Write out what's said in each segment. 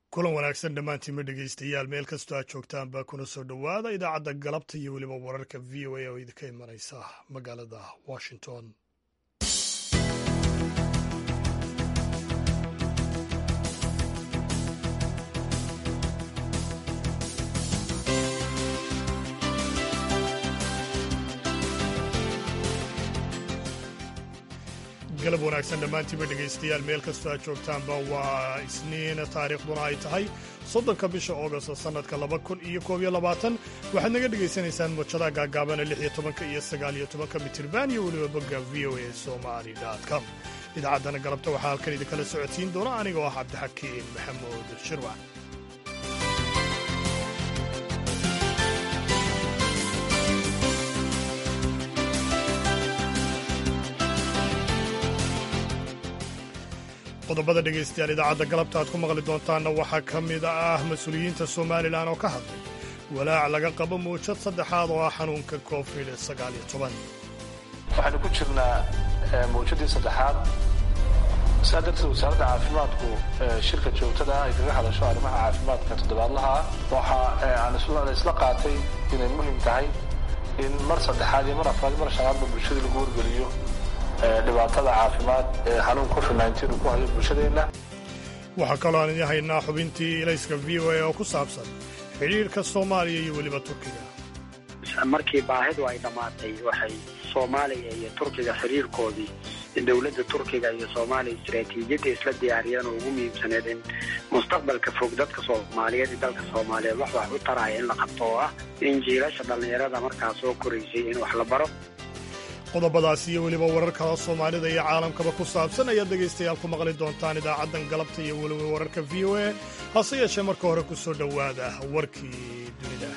kulan wanaagsan dhammaantiinma dhegaystayaal meel kastoo aad joogtaan baa kuna soo dhowaada idaacadda galabta iyo weliba wararka v o a oo idinka imanaysa magaalada washington. galab wanaagsan dhammaantiinba dhegaystayaal meel kastoo aad joogtaanba waa isniin taariikhduna ay tahay 30 bisha August sannadka 2021 waxaad naga dhegaysanaysaan mujadaha gaagaabana 16 iyo 19 mitirban iyo weliba bogga voasomali.com. idaacaddana galabta waxaa halkan idinkala socodsiin doona aniga oo ah cabdixakiin maxamuud shirwac. qodobada dhegaystayaal idaacadda galabta aad ku maqli doontaanna waxaa ka mid ah mas-uuliyiinta somalilan oo ka hadlay walaac laga qabo mawjad saddexaad oo ah xanuunka covid-19. waxaanu ku jirnaa mawjadii saddexaad saa darteed wasaaradda caafimaadku shirka joogtada ay kaga hadasho arrimaha caafimaadka toddobaadlaha waxa aan isla qaatay inay muhiim tahay in mar saddexaad iyo mar afraad mar shanaadba bulshada lagu wargeliyo dhibaatada caafimaad ee xanuunka covid-19 uu ku hayo bulshadeenna. waxaa kaloo aan idin haynaa xubintii ilayska v o a oo ku saabsan xidhiirka soomaaliya iyo weliba turkiga. markii baahidu ay dhammaatay waxay soomaaliya iyo turkiga xiriirkoodii dowladda turkiga iyo soomaaliya istaraatiijiyadda isla diyaariyeen oo ugu muhiimsaneed in mustaqbalka fog dadka soomaaliyeed iyo dalka soomaaliyeed wax u taraya in la qabto oo ah in jiilasha dhallinyarada markaa soo koraysay in wax la baro. qodobadaas iyo weliba warar kala soomaalida iyo caalamkaba ku saabsan ayaad dhegaystayaal ku maqli doontaan idaacaddan galabta iyo weliba wararka v o a hase yeeshee marka hore ku soo dhowaada warkii dunida.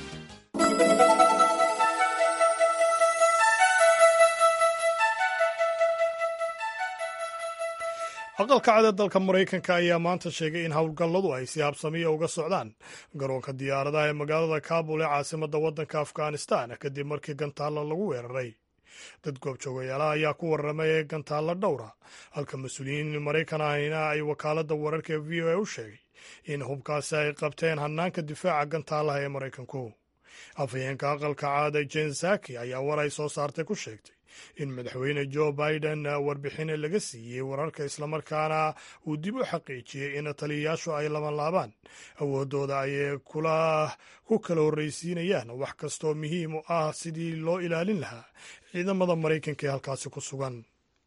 aqalka cad ee dalka maraykanka ayaa maanta sheegay in howlgalladu ay si habsamiya uga socdaan garoonka diyaaradaha ee magaalada kaabul ee caasimadda waddanka afghanistan kadib markii gantaalla lagu weeraray. dad goobjoogayaalaha ayaa ku warramay gantaalla dhowra halka mas-uuliyiin maraykan ahina ay wakaaladda wararka ee v o a u sheegay in hubkaasi ay qabteen hannaanka difaaca gantaalaha ee maraykanku. afhayeenka aqalka caada jen saki ayaa war ay soo saartay ku sheegtay in madaxweyne joe biden warbixin laga siiyey wararka islamarkaana uu dib u xaqiijiyey in taliyayaashu ay labanlaabaan awooddooda ay ku kala horraysiinayaan wax kastoo muhiim u ah sidii loo ilaalin lahaa ciidamada maraykanka ee halkaasi ku sugan.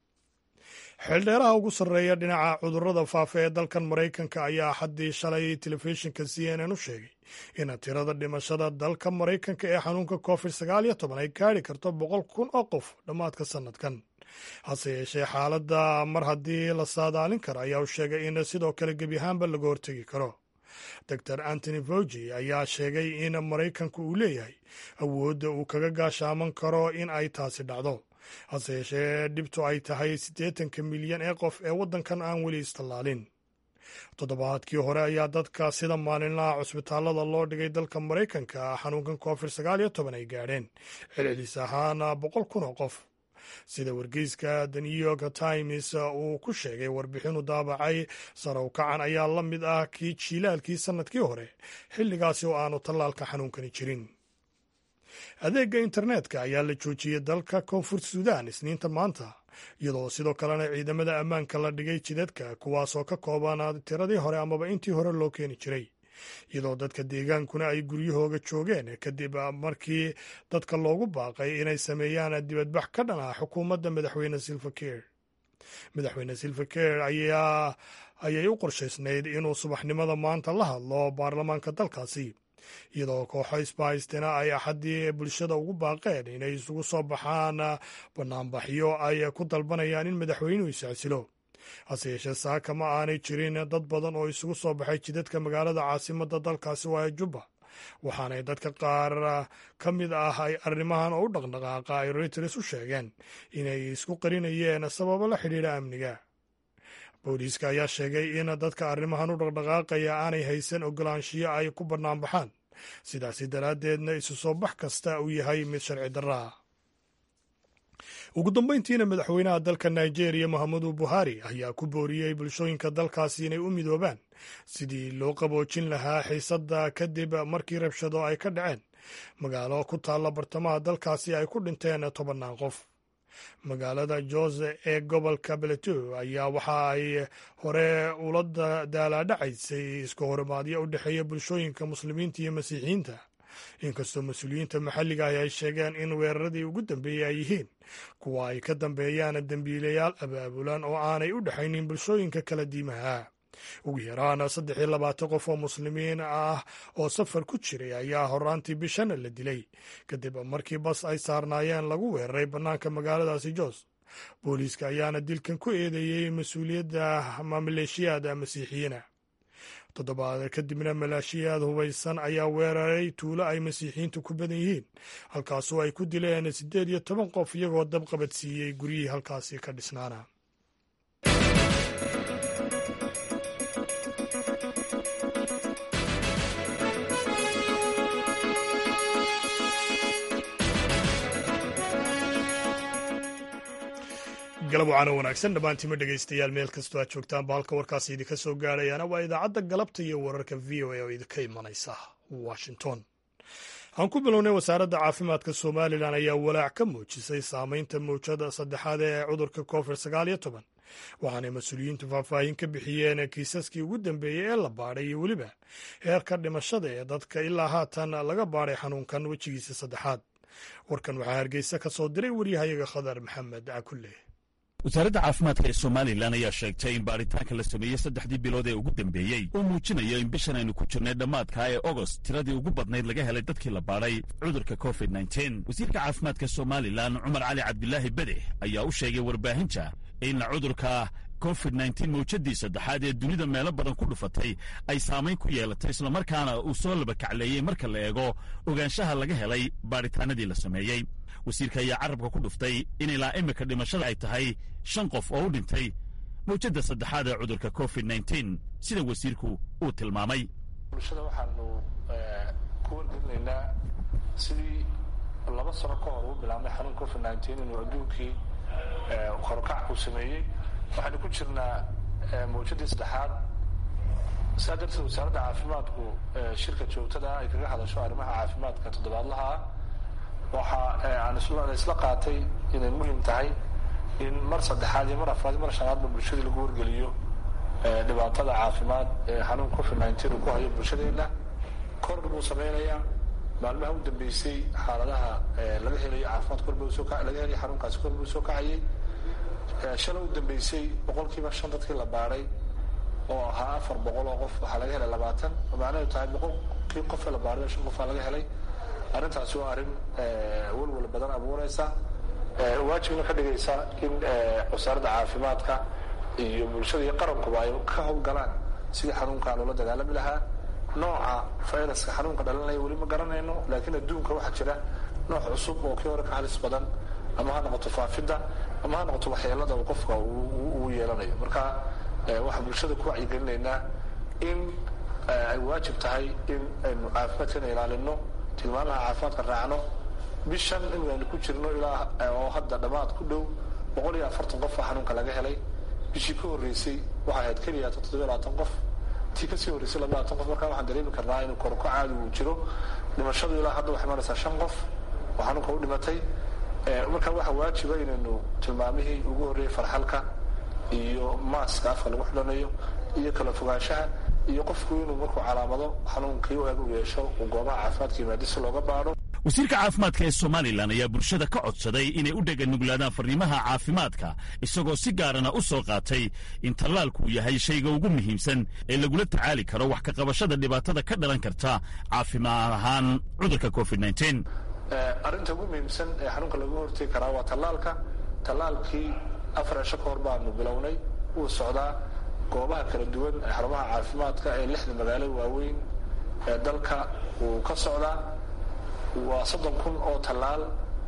xeeldheeraha ugu sarreeya dhinaca cudurrada faafa ee dalkan maraykanka ayaa xaddii shalay telefishinka c n n u sheegay in tirada dhimashada dalka maraykanka ee xanuunka covid-19 ay gaadhi karto 100,000 oo qof dhammaadka sannadkan. hase yeeshee xaaladda mar haddii la saadaalin karo ayaa u sheegay in sidoo kale gebi ahaanba laga hortegi karo. dor antony fauci ayaa sheegay in maraykanku uu leeyahay awoodda uu kaga gaashaaman karo in ay taasi dhacdo, hase yeeshee dhibtu ay tahay 80 milyan ee qof ee waddankan aan weli istallaalin. toddobaadkii hore ayaa dadka sida maalinlaha cusbitaallada loo dhigay dalka maraykanka xanuunkan covid-19 ay gaadheen celcelis ahaan 100,000 oo qof. sida wargeyska the new york times uu ku sheegay warbixinu daabacay sare u kacan ayaa la mid ah kii jiilaalkii sannadkii hore xilligaasi oo aanu tallaalka xanuunkani jirin. adeegga internetka ayaa la joojiyey dalka koonfur suudaan isniinta maanta, iyadoo sidoo kalena ciidamada ammaanka la dhigay jidadka kuwaasoo ka kooban tiradii hore amaba intii hore loo keeni jiray, iyadoo dadka deegaankuna ay guryahooga joogeen kadib markii dadka loogu baaqay inay sameeyaan dibadbax ka dhan ah xukuumadda madaxweyne Salva Kiir. madaxweyne Salva Kiir ayay u qorshaysnayd inuu subaxnimada maanta la hadlo baarlamaanka dalkaasi, iyadoo kooxo isbahaystina ay axaddii bulshada ugu baaqeen inay isugu soo baxaan banaanbaxyo ay ku dalbanayaan in madaxweynuhu iscasilo. hase yeeshee saaka ma aanay jirin dad badan oo isugu soo baxay jidadka magaalada caasimadda dalkaasi waa Juba, waxaanay dadka qaar ka mid ah ay arrimahan oo u dhaqdhaqaaqa ay Reuters u sheegeen inay isku qarinayeen sababo la xidhiidha amniga. booliiska ayaa sheegay in dadka arrimahan u dhaqdhaqaaqaya aanay haysan ogolaanshiyo ay ku banaanbaxaan, sidaasi daraaddeedna isu soo bax kasta uu yahay mid sharci darra ah. ugu dambayntiina madaxweynaha dalka nigeria mohamedu buhari ayaa ku booriyey bulshooyinka dalkaasi inay u midoobaan sidii loo qaboojin lahaa xiisadda kadib markii rabshado ay ka dhaceen magaalo ku taalla bartamaha dalkaasi ay ku dhinteen 10 qof. magaalada jose ee gobolka Plateau ayaa waxa ay hore ula daalaadhacaysay iska horimaadyo u dhexeeya bulshooyinka muslimiinta iyo masiixiyiinta, inkastoo mas-uuliyiinta maxalliga ah ay sheegeen in weeraradii ugu dambeeyey ay yihiin kuwa ay ka dambeeyaan dembiilayaal abaabulan oo aanay u dhexaynin bulshooyinka kala diimaha. ugu yaraan 23 qof oo muslimiin ah oo safar ku jiray ayaa horaantii bishana la dilay kadib markii bas ay saarnaayeen lagu weeraray bannaanka magaaladaasi Jos. booliiska ayaana dilkan ku eedeeyey mas-uuliyadda maleeshiyaada masiixiyiina. toddobaad kadibna maleeshiyaad hubaysan ayaa weeraray tuulo ay masiixiyiintu ku badan yihiin, halkaasoo ay ku dileen 18 qof iyagoo dab qabadsiiyey guryihii halkaasi ka dhisnaana. galab wacan oo wanaagsan dhammaantiima dhegaystayaal meel kastoo aad joogtaan baalka warkaasi idinka soo gaadhayaana waa idaacadda galabta iyo wararka v o a oo idinka imanaysa washington. aan ku bilownay wasaaradda caafimaadka somalilan ayaa walaac ka muujisay saamaynta mawjada saddexaad ee cudurka covid-19 waxaanay mas-uuliyiintu faahfaahin ka bixiyeen kiisaskii ugu dambeeyey ee la baadhay iyo weliba heerka dhimashada ee dadka ilaa haatan laga baadhay xanuunkan wejigiisa saddexaad. warkan waxaa hargeysa ka soo diray waryahayaga khadar maxamed cakulle. wasaaradda caafimaadka ee somalilan ayaa sheegtay in baaritaanka la sameeyey 3 bilood ee ugu dambeeyey uu muujinayo in bishan aynu ku jirnay dhammaadka ee ogost tiradii ugu badnayd laga helay dadkii la baadhay cudurka covid-19. wasiirka caafimaadka somalilan cumar cali cabdilaahi bede ayaa u sheegay warbaahinta in cudurka covid-19 mawjadii saddexaad ee dunida meelo badan ku dhufatay ay saamayn ku yeelatay islamarkaana uu soo labakacleeyey marka la eego ogaanshaha laga helay baaritaanadii la sameeyey. wasiirka ayaa carabka ku dhuftay in ilaa imika dhimashada ay tahay 5 qof oo u dhintay mawjadda saddexaad ee cudurka covid-19 sida wasiirku uu tilmaamay. bulshada waxaanu ku wargelinaynaa sidii 2 sano ka hor uu bilaabmay xanuun covid-19 inuu adduunkii korkac uu sameeyey. waxaanu ku jirnaa mawjadii saddexaad. saa darteed wasaaradda caafimaadku shirka joogtada ay kaga hadasho arrimaha caafimaadka toddobaadlaha ah waxa aan isla qaatay inay muhiim tahay in mar saddexaad iyo mar afraad iyo mar shanaadba bulshadii lagu wargeliyo dhibaatada caafimaad ee xanuun covid-19 uu ku hayo bulshadeena. kor buu samaynayaa. maalmaha u dambeysay xaaladaha laga helayo caafimaad laga helayo xanuunkaasi kor buu soo kacayay. shalay u dambeysay 5% dadkii la baadhay oo ahaa 400 oo qof waxaa laga helay 20, macnaheedu tahay 100 qof la baadhay 5 qof laga helay. arrintaasi waa arrin walwal badan abuuraysa, waajibna ka dhigaysa in wasaaradda caafimaadka iyo bulshada iyo qarankuba ay ka howlgalaan sidii xanuunkan ula dagaalami lahaa. nooca fayraska xanuunka dhalinaya weli ma garanayno, laakiin adduunka waxaa jira nooc cusub oo kii hore ka halis badan, ama ha noqoto faafidda ama ha noqoto waxyeelada uu qofka uu yeelanayo. marka waxaan bulshada ku wacyigelinaynaa in ay waajib tahay in aynu caafimaadkana ilaalino, tilmaamaha caafimaadka raacno. bishan inaynu ku jirno ilaa oo hadda dhammaad ku dhow 140 qof xanuunka laga helay. bishii ka horreysay waxay ahayd keliya 27 qof, tii kasii horreysay 20 qof. markaa waxaan dareemi karnaa inuu korko caadi uu jiro. dhimashadu ilaa hadda waxay maraysaa 5 qof oo xanuunka u dhimatay. markaa waxaa waajiba inaynu tilmaamihii ugu horreeyey farxalka iyo maaska afka lagu xidhanayo iyo kala fogaanshaha iyo qofku inuu markuu calaamado xanuunkii u eg u yeesho uu goobaha caafimaadka yimaado si looga baadho. wasiirka caafimaadka ee somalilan ayaa bulshada ka codsaday inay u dheganuglaadaan farriimaha caafimaadka, isagoo si gaarana u soo qaatay in tallaalku yahay shayga ugu muhiimsan ee lagula tacaali karo wax ka qabashada dhibaatada ka dhalan karta caafimaad ahaan cudurka covid-19. arrinta ugu muhiimsan ee xanuunka laga hortegi karaa waa tallaalka. tallaalkii 4 cisho ka hor baanu bilownay, wuu socdaa. goobaha kala duwan ee xarumaha caafimaadka ee 6 magaalo waaweyn ee dalka wuu ka socdaa. waa 30,000 oo tallaal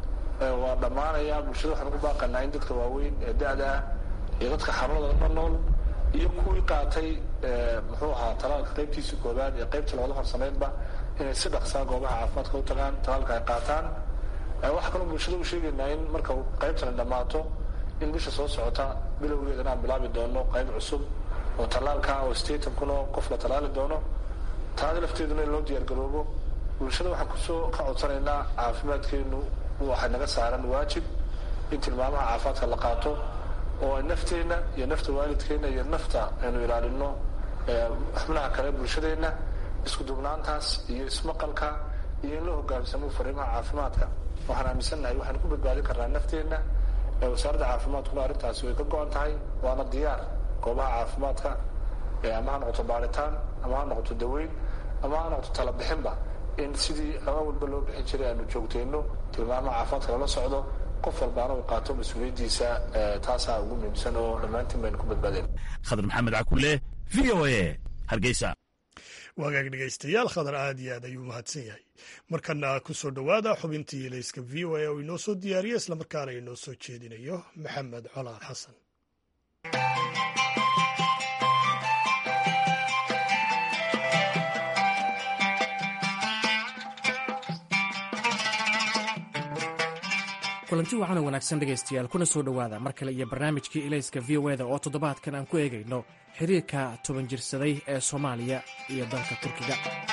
waa dhammaanaya. bulshada waxaan ku baaqanaa in dadka waaweyn ee da'da iyo dadka xanuunada la nool iyo kuwii qaatay muxuu ahaa tallaalka qaybtiisa koobaad iyo qaybta labada farsamaydba inay si dhaqsaa goobaha caafimaadka u tagaan, tallaalka ay qaataan. waxaa kaloo bulshada u sheegaynaa in marka qaybtani dhammaato in bisha soo socota bilowgeedana aan bilaabi doono qayb cusub oo tallaalka oo 80 kun oo qof la tallaali doono taada lafteeduna in loo diyaargaroobo bulshada waxaan kusoo ka codsanaynaa caafimaadkeenu waxay naga saaran waajib in tilmaamaha caafimaadka la qaato oo nafteenna iyo nafta waalidkeena iyo nafta aynu ilaalino xubnaha kale bulshadeenna isku duubnaantaas iyo ismaqalka iyo in la hoggaansamo fariimaha caafimaadka waxaan aaminsannahay waxaan ku badbaadin karnaa nafteenna wasaaradda caafimaadkuna arrintaasi way ka go-an tahay waana diyaar goobaha caafimaadka ama ha noqoto baaritaan ama ha noqoto daweyn ama ha noqoto talabixinba in sidii awalba loo bixin jiray aanu joogteenno tilmaamaha caafimaadka lala socdo qof walbaana uu qaato mas-uuliyaddiisa taasaa ugu muhiimsan oo dhammaantiin baynu ku badbaadeen khadar maxamed cakule v o a hargeysa wagaag dhegaystayaal khadar aad iyo aad ayuu mahadsan yahay markana ku soo dhowaada xubintii ilayska v o a oo inoo soo diyaariya islamarkaana inoo soo jeedinayo maxamed colaad xasan kulanti wacan oo wanaagsan dhegaystayaal kuna soo dhowaada mar kale iyo barnaamijkii ilayska v o eda oo toddobaadkan aan ku eegayno xiriirka 10 jirsaday ee soomaaliya iyo dalka turkiga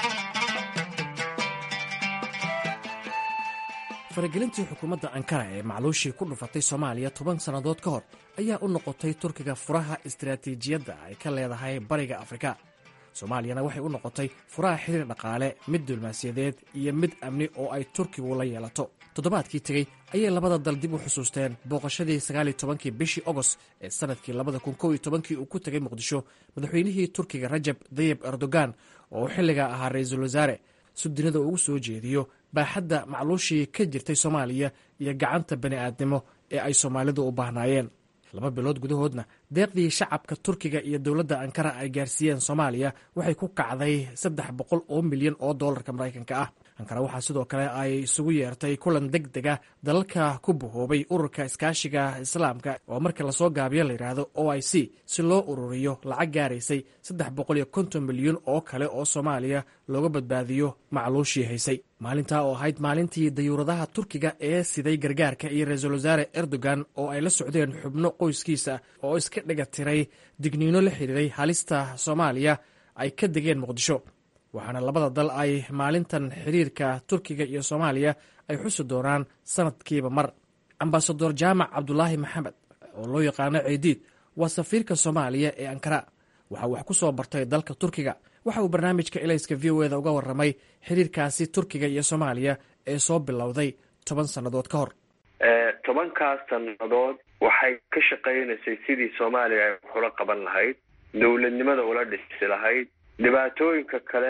faragelintii xukuumadda ankara ee macluushii ku dhufatay soomaaliya 10 sannadood ka hor ayaa u noqotay turkiga furaha istaraatiijiyadda ay ka leedahay bariga afrika soomaaliyana waxay u noqotay furaha xiriir dhaqaale mid diblomaasiyadeed iyo mid amni oo ay turkigu la yeelato toddobaadkii tegey ayay labada dal dib u xusuusteen booqashadii 19 bishii ogost ee sanadkii 2011 uu ku tegay muqdisho madaxweynihii turkiga rajab dayib erdogan oo xilligaa ahaa ra-iisul wasaare si dunida ugu soo jeediyo baaxadda macluushii ka jirtay soomaaliya iyo gacanta bani'aadnimo ee ay soomaalidu u baahnaayeen 2 bilood gudahoodna deeqdii shacabka turkiga iyo dowladda ankara ay gaarsiiyeen soomaaliya waxay ku kacday 300 oo milyan oo dollarka maraykanka ah ankara waxaa sidoo kale ay isugu yeertay kulan deg dega dalalka ku bahoobay ururka iskaashiga islaamka oo marka lasoo gaabiyo la yidhaahdo OIC si loo ururiyo lacag gaaraysay 350 milyan oo kale oo soomaaliya looga badbaadiyo macluushii haysay maalintaa oo ahayd maalintii dayuuradaha turkiga ee siday gargaarka iyo ra-iisul wasaare erdogan oo ay la socdeen xubno qoyskiisa oo iska dhiga tiray digniino la xiriiray halista soomaaliya ay ka degeen muqdisho waxaana labada dal ay maalintan xiriirka turkiga iyo soomaaliya ay xusi doonaan sanadkiiba mar ambasador jaamac cabdulaahi maxamed oo loo yaqaano ceediid waa safiirka soomaaliya ee ankara waxaa wax ku soo bartay dalka turkiga waxa uu barnaamijka ilayska v o eda uga warramay xiriirkaasi turkiga iyo soomaaliya ee soo bilowday 10 sannadood ka hor 10kaas sannadood waxay ka shaqaynaysay sidii soomaaliya ay waxula qaban lahayd dowladnimada ula dhisi lahayd dhibaatooyinka kale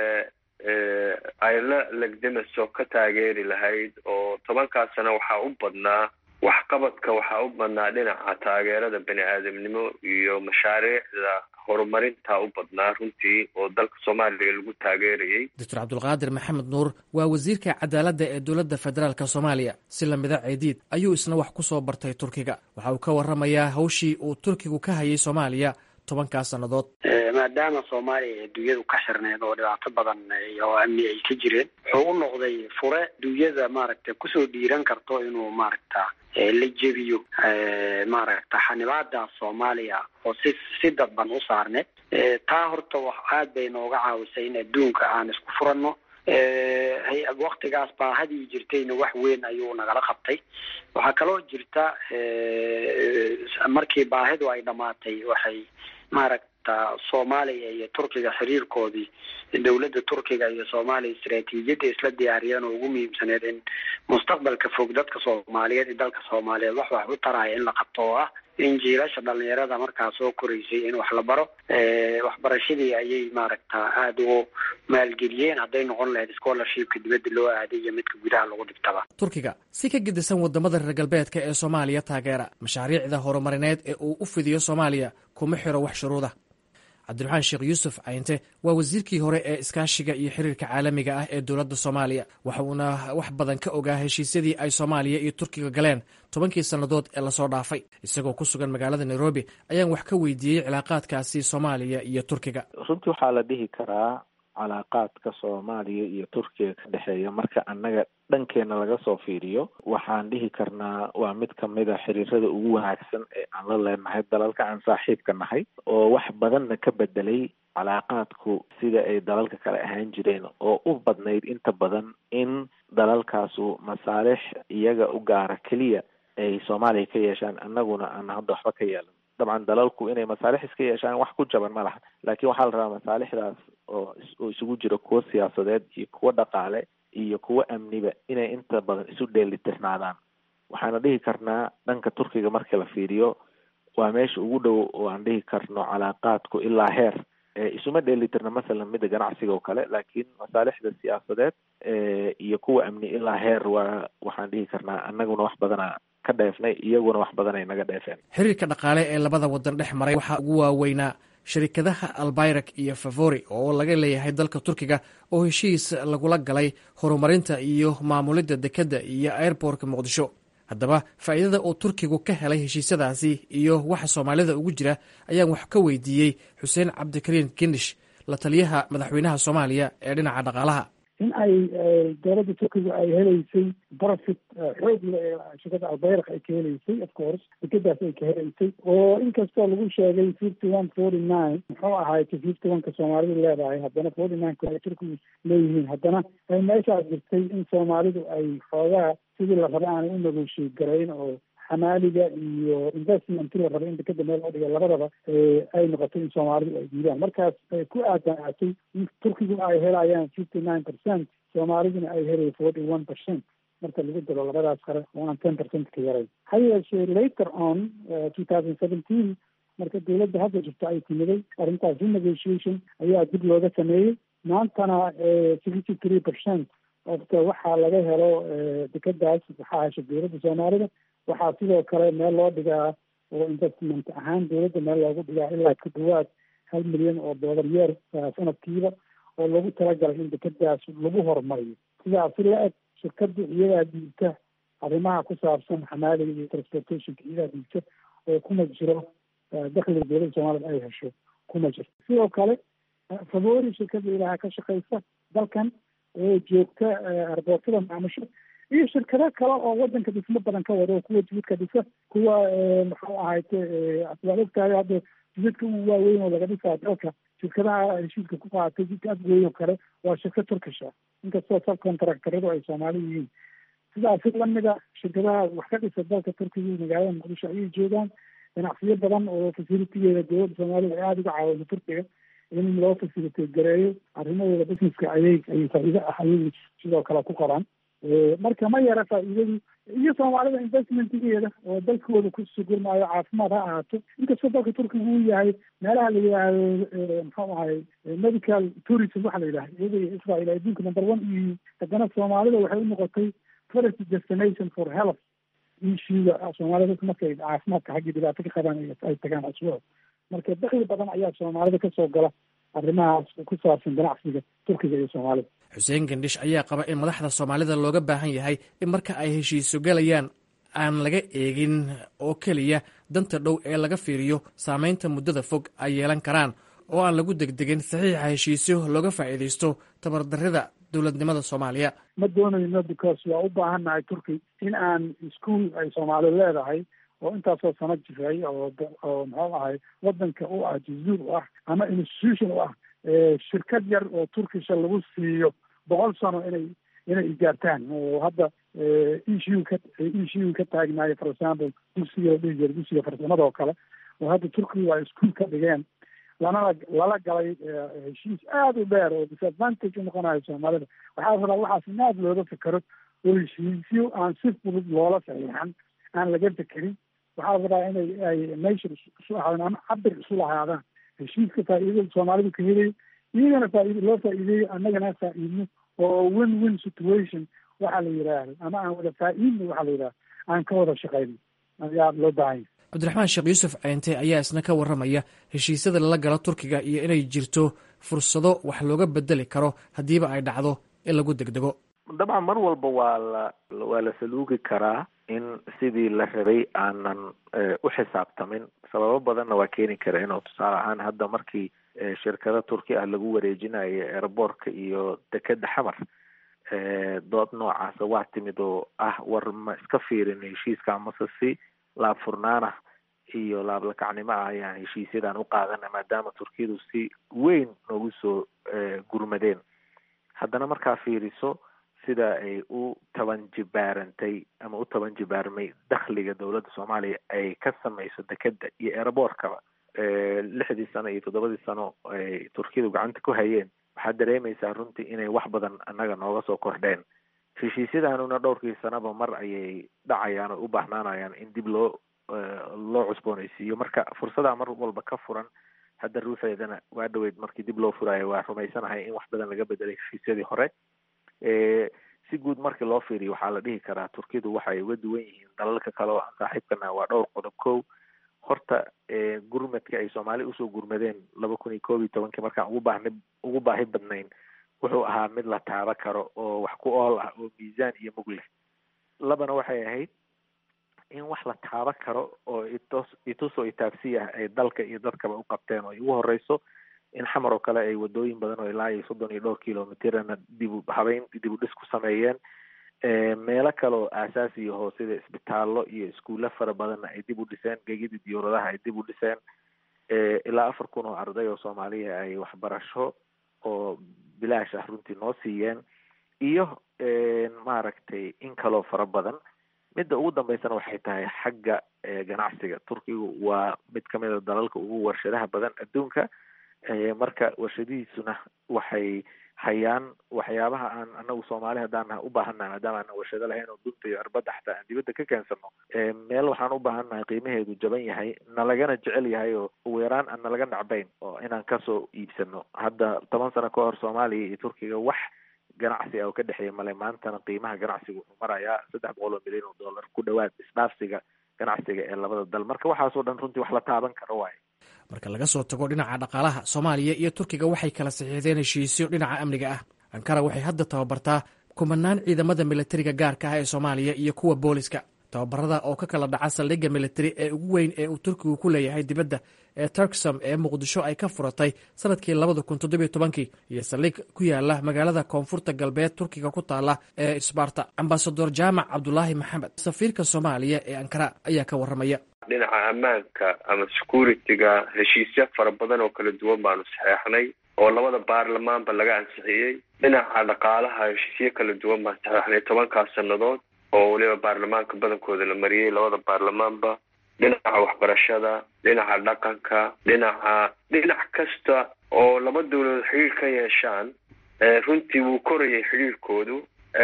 ay la legdamaso ka taageeri lahayd oo 10kaas sano waxaa u badnaa waxqabadka waxaa u badnaa dhinaca taageerada bani aadamnimo iyo mashaariicda horumarinta u badnaa runtii oo dalka soomaaliya lagu taageerayay doctor cabdulqaadir maxamed nuur waa wasiirka cadaaladda ee dowladda federaalk soomaaliya si lamida ceediid ayuu isna wax ku soo bartay turkiga waxa uu ka warramayaa hawshii uu turkigu ka hayay soomaaliya 10kaas sannadood maadaama soomaaliya adduunyadu ka xirneed oo dhibaato badan iyo amni ay ka jireen wuxuu u noqday fure adduunyada maaragta kusoo dhiiran karto inuu maaragta la jebiyo maaragta xanibaada soomaaliya oo si dadban u saarneed taa horta wax aad bay nooga caawisay in adduunka aan isku furanno waktigaas baahadii jirtayna wax weyn ayuu nagala qabtay waxaa kaloo jirta markii baahidu ay dhamaatay waxay maaragta soomaaliya iyo turkiga xiriirkoodii dowladda turkiga iyo soomaaliya istaraatiijiyadda isla diyaariyeen oo ugu muhiimsaneed in mustaqbalka fog dadka soomaaliyeed iyo dalka soomaaliyeed wax u taraya in la qabto oo ah in jiilasha dhalinyarada markaa soo koraysay in wax la baro waxbarashadii ayay maaragta aada ugu maalgeliyeen hadday noqon lahayd scholarshipka dibadda loo aaday iyo midka gudaha lagu dhigtaba turkiga si ka gedisan wadamada reer galbeedka ee soomaaliya taageera mashaariicda horumarineed ee uu u fidiyo soomaaliya kuma xiro wax shuruuda cabdiraxmaan sheekh yuusuf cayinte waa wasiirkii hore ee iskaashiga iyo xiriirka caalamiga ah ee dowladda soomaaliya waxa uuna wax badan ka ogaa heshiisyadii ay soomaaliya iyo turkiga galeen 10kii sannadood ee lasoo dhaafay isagoo ku sugan magaalada nairobi ayaan wax ka weydiiyey cilaaqaadkaasi soomaaliya iyo turkiga runtii waxaa la dhihi karaa calaaqaadka soomaaliya iyo turkiga ka dhexeeya marka annaga dhankeena laga soo fiiriyo waxaan dhihi karnaa waa mid kamid a xiriirada ugu wanaagsan ee aan la leenahay dalalka aan saaxiibka nahay, oo wax badanna ka bedelay calaaqaadku sida ay dalalka kale ahaan jireen, oo u badnayd inta badan in dalalkaasu masaalix iyaga u gaara keliya ay Soomaaliya ka yeeshaan, annaguna aan hadda waxba ka yeelan. dabcan dalalku inay masaalix iska yeeshaan wax ku jaban ma laha, laakiin waxaa la rabaa masaalixdaas oo isugu jira kuwo siyaasadeed iyo kuwo dhaqaale iyo kuwo amniba inay inta badan isu dheelitirnaadaan. waxaana dhihi karnaa dhanka Turkiga marka la fiiriyo waa meesha ugu dhow oo aan dhihi karno calaaqaadku ilaa heer isuma dheelitirna masalan midda ganacsiga oo kale, laakiin masaalixda siyaasadeed iyo kuwa amni ilaa heer waxaan dhihi karnaa annaguna wax badana ka dheefnay, iyaguna wax badan ay naga dheefeen. xiriirka dhaqaale ee labada wadan dhex maray waxaa ugu waaweynaa shirikadaha Albayrak iyo Favori oo laga leeyahay dalka Turkiga oo heshiis lagula galay horumarinta iyo maamulidda dekedda iyo airportka Muqdisho. haddaba faa'iidada uu Turkigu ka helay heshiisyadaasi iyo waxa Soomaalida ugu jira ayaan wax ka weydiiyey Xuseen Cabdikariin Kindish, la taliyaha madaxweynaha Soomaaliya ee dhinaca dhaqaalaha. in ay dowladda Turkiga ay helaysay profit xoog leh shirkadda Albayrak ay ka helaysay, of course dekedaas ay ka helaysay, oo inkastoo lagu sheegay 51-49 muxuu ahaay 51ka Soomaalidu leedahay, haddana 49ka ay Turkigu leeyihiin, haddana ay meeshaas jirtay in Soomaalidu ay xoogaa sidii la raba aanay u negotiate garayn, oo xamaaliga iyo investment la raba in dekeda meel loo dhiga labadaba ay noqoto in Soomaalidu ay diidaan. markaas ku aadaatay in Turkigu ay helayaan 59%, Soomaaliduna ay helayaan 41%. marka lagu daro labadaas qare oo aan 10% ka yarayn. ha yeeshee later on 2017 marka dowladda hadda jirta ay timiday arrintaas renegotiation ayaa dib looga sameeyey. maantana 63% ofta waxaa laga helo dekedaas waxaa hesha dowladda Soomaalida. waxaa sidoo kale meel loo dhigaa oo investment ahaan dowladda meel loogu dhigaa ilaa ku dhawaad $1 milyan yeer sanadkiiba, oo lagu talagalay in dekedaas lagu horumariyo. sidaasi la eg shirkadu iyadaa diigta arrimaha ku saabsan xamaaliga iyo transportationka, iyadaa diigta oo kuma jiro dakhliga dowladda Soomaalida ay hesho kuma jiro. sidoo kale Favori shirkada ilaha ka shaqeysa dalkan oo joogta arboortada maamusho iyo shirkado kale oo wadanka dhismo badan ka wada, kuwa jidadka dhisa, kuwa muxuu ahayte aswaadogtahay hadda jidadka ugu waaweyn oo laga dhisaa dalka. shirkadaha heshiiska ku qaatay jidka Afgoy oo kale waa shirkad Turkish ah, inkastoo subcontractoradu ay Soomaali yihiin. sidaasi lamida shirkadaha wax ka dhisa dalka Turkiga magaalada Muqdisho ayay joogaan. ganacsiyo badan oo facilitigeeda dowladda Soomaalida ay aada uga caawiso Turkiga in loo facility gareeyo arrimahooda businesska ayay faa'iido ah ayay sidoo kale ku qoraan. marka ma yara faa'iidadii iyo Soomaalida investmentigeeda oo dalkooda ku sugurmaayo caafimaad ha ahaato, inkastoo dalka Turkiga uu yahay meelaha la yidhaahdo muxuu ahay medical tourism waxa la yidhaha, iyada iyo Israel adduunka number 1 iyo haddana Soomaalida waxay u noqotay tourist destination for health issuega. Soomaalida markay caafimaadka xagga dhibaato ka qabaan ay tagaan aswaa. marka dakhli badan ayaa Soomaalida kasoo gala arrimahaas ku saabsan ganacsiga Turkiga iyo Soomaalida. Xuseen Gandish ayaa qaba in madaxda Soomaalida looga baahan yahay in marka ay heshiiso galayaan aan laga eegin oo keliya danta dhow ee laga fiiriyo saameynta muddada fog ay yeelan karaan, oo aan lagu degdegin saxiixa heshiisyo looga faa'iidaysto tabardarrida dowladnimada Soomaaliya. ma doonayno because waa u baahannahay Turki in aan iskuul ay Soomaali leedahay oo intaasoo sano jiray oo muxuu ahay wadanka u ah jazuur u ah ama institution u ah shirkad yar oo Turkisha lagu siiyo 100 sano inay ijaartaan. oo hadda issue ka taagnaayo for example dugsiga farsamada oo kale, oo hadda Turkiga waa iskuul ka dhigeen lala galay heshiis aada u dheer oo disadvantage u noqonayo Soomaalida. waxaa rabaa waxaas in aada looga fikero oo heshiisyo aan si fudud loola saxiixan aan laga fekerin. waxaa rabaa inay measure isu ahaadaan ama cabir isu lahaadaan. heshiiska faa'iidada Soomaalidu ka helay iyagana faa'iido loo faa'iideeyo, annagana faa'iidno oo win-win situation waxaa la yidhaahdo, ama aan wada faa'iidno waxaa la yidhahdo aan ka wada shaqeyno ayaa loo baahanya. Cabdiraxmaan Sheekh Yuusuf Ceente ayaa isna ka warramaya heshiisyada lala galo Turkiga iyo inay jirto fursado wax looga bedeli karo haddiiba ay dhacdo in lagu degdego. dabcan mar walba waa la saluugi karaa in sidii la rabay aanan u xisaabtamin. sababo badanna waa keeni kara inuu tusaale ahaan hadda markii shirkado Turki ah lagu wareejinayo airportka iyo dekeda Xamar, dood noocaasa waa timid oo ah war ma iska fiirin heshiiska amase si laab furnaana iyo laablakacnimo ah ayaan heshiisyadan u qaadana maadaama turkiyadu si weyn noogu soo gurmadeen. haddana markaa fiiriso sida ay u tabanjibaarantay ama u tabanjibaarmay dakhliga dowladda soomaaliya ay ka samayso dekeda iyo airboortkaba 6 sano iyo 7 sano ay turkiyadu gacanta ku hayeen, waxaad dareemaysaa runtii inay wax badan annaga nooga soo kordheen. heshiisyadanuna dhowrkii sanaba mar ayay dhacayaan oo u baahnaanayaan in dib loo cusboonaysiiyo. marka fursadaa mar walba ka furan. hadda ruuxeedana waa dhaweyd markii dib loo furaayo waa rumaysanahay in wax badan laga bedelay heshiisyadii hore. si guud markii loo fiiriyo waxaa la dhihi karaa turkiyadu waxay uga duwan yihiin dalalka kale oo aan saaxiibkana waa dhowr qodob. kow, horta gurmadka ay soomaali usoo gurmadeen 2011 markaan ugu baahi badnayn wuxuu ahaa mid la taaba karo oo wax ku ool ah oo miisaan iyo mug leh. labana waxay ahayd in wax la taaba karo oo itusoo itaabsi ah ay dalka iyo dadkaba u qabteen oo ugu horeyso in xamar oo kale ay wadooyin badan oo ilaa iyo 30 iyo dhowr kilomitirna dib u dhis ku sameeyeen. meelo kale oo aasaasi ahoo sida isbitaallo iyo iskuulla fara badanna ay dib u dhiseen. gegida diyaaradaha ay dib u dhiseen. ilaa 4,000 oo arday oo soomaaliya ay waxbarasho oo bilaash ah runtii noo siiyeen iyo maaragtay in kaloo fara badan. midda ugu dambeysana waxay tahay xagga ganacsiga. turkigu waa mid kamid a dalalka ugu warshadaha badan adduunka. marka warshadihiisuna waxay hayaan waxyaabaha aan anagu soomaali haddaan u baahannahay maadaama aanan warshado lahayn oo dunta iyo arbadda xataa aan dibadda ka keensano. meel waxaan u baahannahay qiimaheedu jaban yahay, nalagana jecel yahay oo ugu yaraan aan nalaga nacbayn oo inaan kasoo iibsano. hadda 10 sano ka hor soomaaliya iyo turkiga wax ganacsi ah oo ka dhexeeya male. maantana qiimaha ganacsiga wuxuu marayaa 300 milyan oo dollar ku dhawaad isdhaafsiga ganacsiga ee labada dal. marka waxaasoo dhan runtii wax la taaban karo waaye. marka laga soo tago dhinaca dhaqaalaha, soomaaliya iyo turkiga waxay kala saxiixdeen heshiisyo dhinaca amniga ah. ankara waxay hadda tababartaa kumanaan ciidamada militariga gaarka ah ee soomaaliya iyo kuwa booliska. tababarada oo ka kala dhaca saldhigga militari ee ugu weyn ee uu turkigu ku leeyahay dibadda ee turksam ee muqdisho ay ka furatay sanadkii 2017 iyo saldhig ku yaala magaalada koonfurta galbeed turkiga ku taala ee isbaarta. ambasador jaamac cabdulaahi maxamed, safiirka soomaaliya ee ankara, ayaa ka warramaya. dhinaca ammaanka ama security-ga heshiisyo fara badan oo kala duwan baanu saxeexnay oo labada baarlamaanba laga ansixiyey. dhinaca dhaqaalaha heshiisyo kala duwan baan saxeexnay 10 sannadood oo weliba baarlamaanka badankooda la mariyey labada baarlamaanba. dhinaca waxbarashada, dhinaca dhaqanka, dhinac kasta oo laba dawladood xiriir ka yeeshaan runtii wuu korayay xiriirkoodu.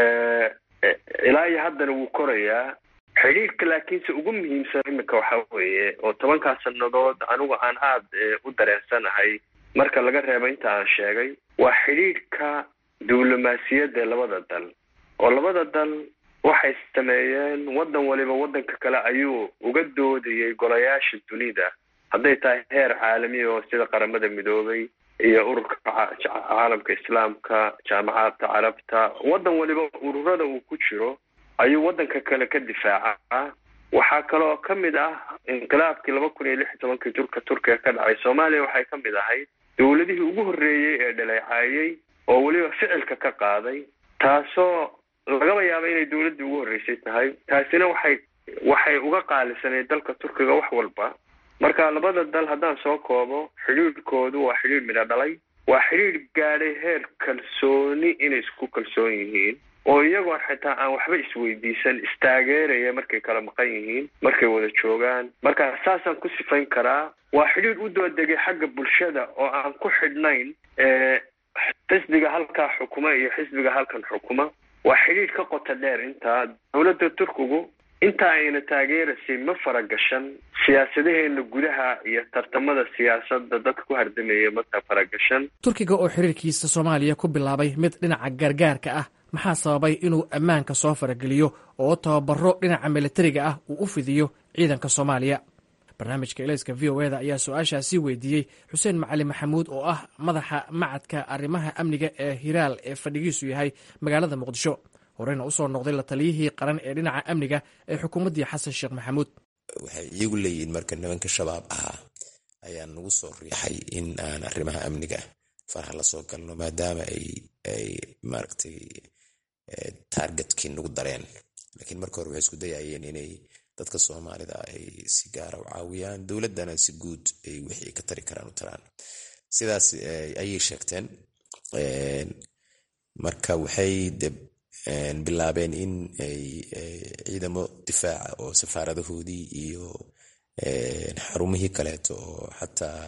ilaa iyo haddana wuu korayaa xidhiirka. laakiinse ugu muhiimsan iminka waxaa weeye oo 10 sannadood anigu aan aada u dareensanahay marka laga reebo inta aan sheegay, waa xidhiirka diblomaasiyadda labada dal. oo labada dal waxay sameeyeen wadan waliba wadanka kale ayuu uga doodayay golayaasha dunida, hadday tahay heer caalami oo sida qaramada midoobay iyo ururka caalamka islaamka, jaamacadda carabta. wadan waliba ururada uu ku jiro ayuu wadanka kale ka difaacaa. waxaa kaloo kamid ah inqilaabkii 2016 turkiga ka dhacay. soomaaliya waxay kamid ahayd dawladihii ugu horreeyey ee dhaleecaayey oo weliba ficilka ka qaaday, taasoo lagaba yaaba inay dawladdii ugu horreysay tahay. taasina waxay uga qaalisaneyd dalka turkiga wax walba. marka labada dal haddaan soo koobo, xidhiirkoodu waa xidhiir midho dhalay. waa xidhiir gaadhay heer kalsooni inay isku kalsoon yihiin oo iyagoo xitaa aan waxba isweydiisan istaageeraya markay kala maqan yihiin, markay wada joogaan. marka saasaan ku sifayn karaa. waa xidhiir u doodegay xagga bulshada oo aan ku xidhnayn xisbiga halkaa xukuma iyo xisbiga halkan xukuma. waa xidhiir ka qota dheer. intaa dawladda turkigu inta ayna taageerasay ma faragashan siyaasadaheena gudaha iyo tartamada siyaasadda dadka ku hardameeya ma faragashan. turkiga oo xiriirkiisa soomaaliya ku bilaabay mid dhinaca gargaarka ah, maxaa sababay inuu ammaanka soo farageliyo oo tababaro dhinaca militariga ah uu u fidiyo ciidanka soomaaliya? barnaamijka elayska v o eda ayaa su-aashaasi weydiiyey xuseen macalin maxamuud oo ah madaxa macadka arrimaha amniga ee hiraal ee fadhigiisu yahay magaalada muqdisho, horeyna usoo noqday la taliyihii qaran ee dhinaca amniga ee xukuumaddii xasan sheekh maxamuud. waxay iyagu leeyihiin marka nimanka shabaab ahaa ayaa nagu soo riixay in aan arrimaha amniga faraha la soo galno, maadaama ay maaragtay targetkii nagu dareen. laakiin marka hore waxay isku dayayeen inay dadka soomaalida ay si gaara u caawiyaan, dowladdana si guud ay wixii ka tari karaan u taraan. sidaas ayay sheegteen. marka waxay bilaabeen in ay ciidamo difaaca oo safaaradahoodii iyo xarumihii kaleeto oo xataa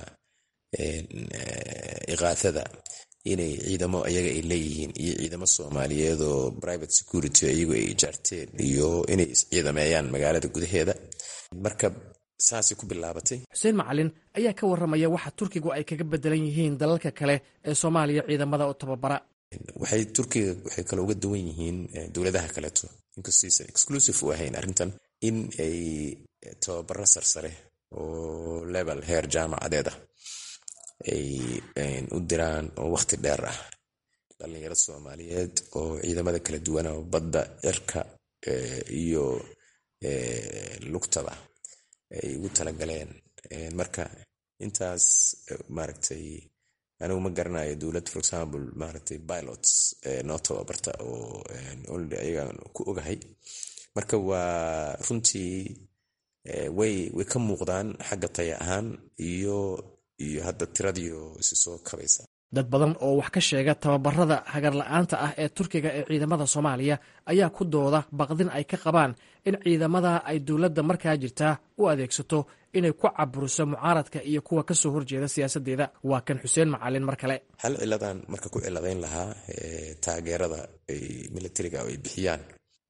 iqaathada inay ciidamo ayaga ay leeyihiin iyo ciidamo soomaaliyeed oo private security ayagu ay ijaarteen iyo inay isciidameeyaan magaalada gudaheeda. marka saasay ku bilaabatay. xuseen macalin ayaa ka warramaya waxa turkigu ay kaga bedelan yihiin dalalka kale ee soomaaliya ciidamada u tababara. turkiga waxay kale uga duwan yihiin dowladaha kaleeto, inkastaysan exclusive u ahayn arrintan, in ay tababaro sarsare oo level heer jaamacadeed ah ay u diraan oo waqti dheer ah dhalinyaro soomaaliyeed oo ciidamada kala duwana badda, cirka iyo lugtada ay ugu talagaleen. marka intaas maaragtay anigu ma garanayo dowlad for example maaragtay pilots noo tababarta oo only ayagaan ku ogahay. marka waa runtii way ka muuqdaan xagga taya ahaan iyo hadda tiradiio isi soo kabaysa. dad badan oo wax ka sheega tababarada hagarla-aanta ah ee turkiga ee ciidamada soomaaliya ayaa ku dooda baqdin ay ka qabaan in ciidamada ay dowladda markaa jirtaa u adeegsato inay ku caburiso mucaaradka iyo kuwa ka soo horjeeda siyaasaddeeda. waa kan xuseen macalin mar kale. hal ciladaan marka ku ciladayn lahaa taageerada ay militariga ay bixiyaan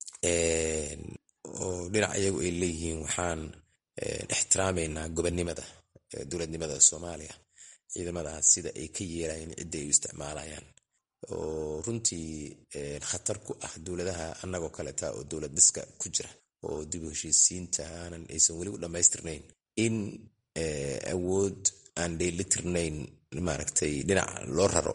oo dhinac iyagu ay leeyihiin waxaan ixtiraamaynaa gobonnimada dowladnimada Soomaaliya. ciidamadaas sida ay ka yeelayeen cidda ay u isticmaalayaan oo runtii khatar ku ah dowladaha annagoo kaleta oo dowlad dhiska ku jira oo dib u heshiisiinta aanan aysan weli u dhammaystirnayn in awood aan dheelitirnayn maaragtay dhinac loo raro.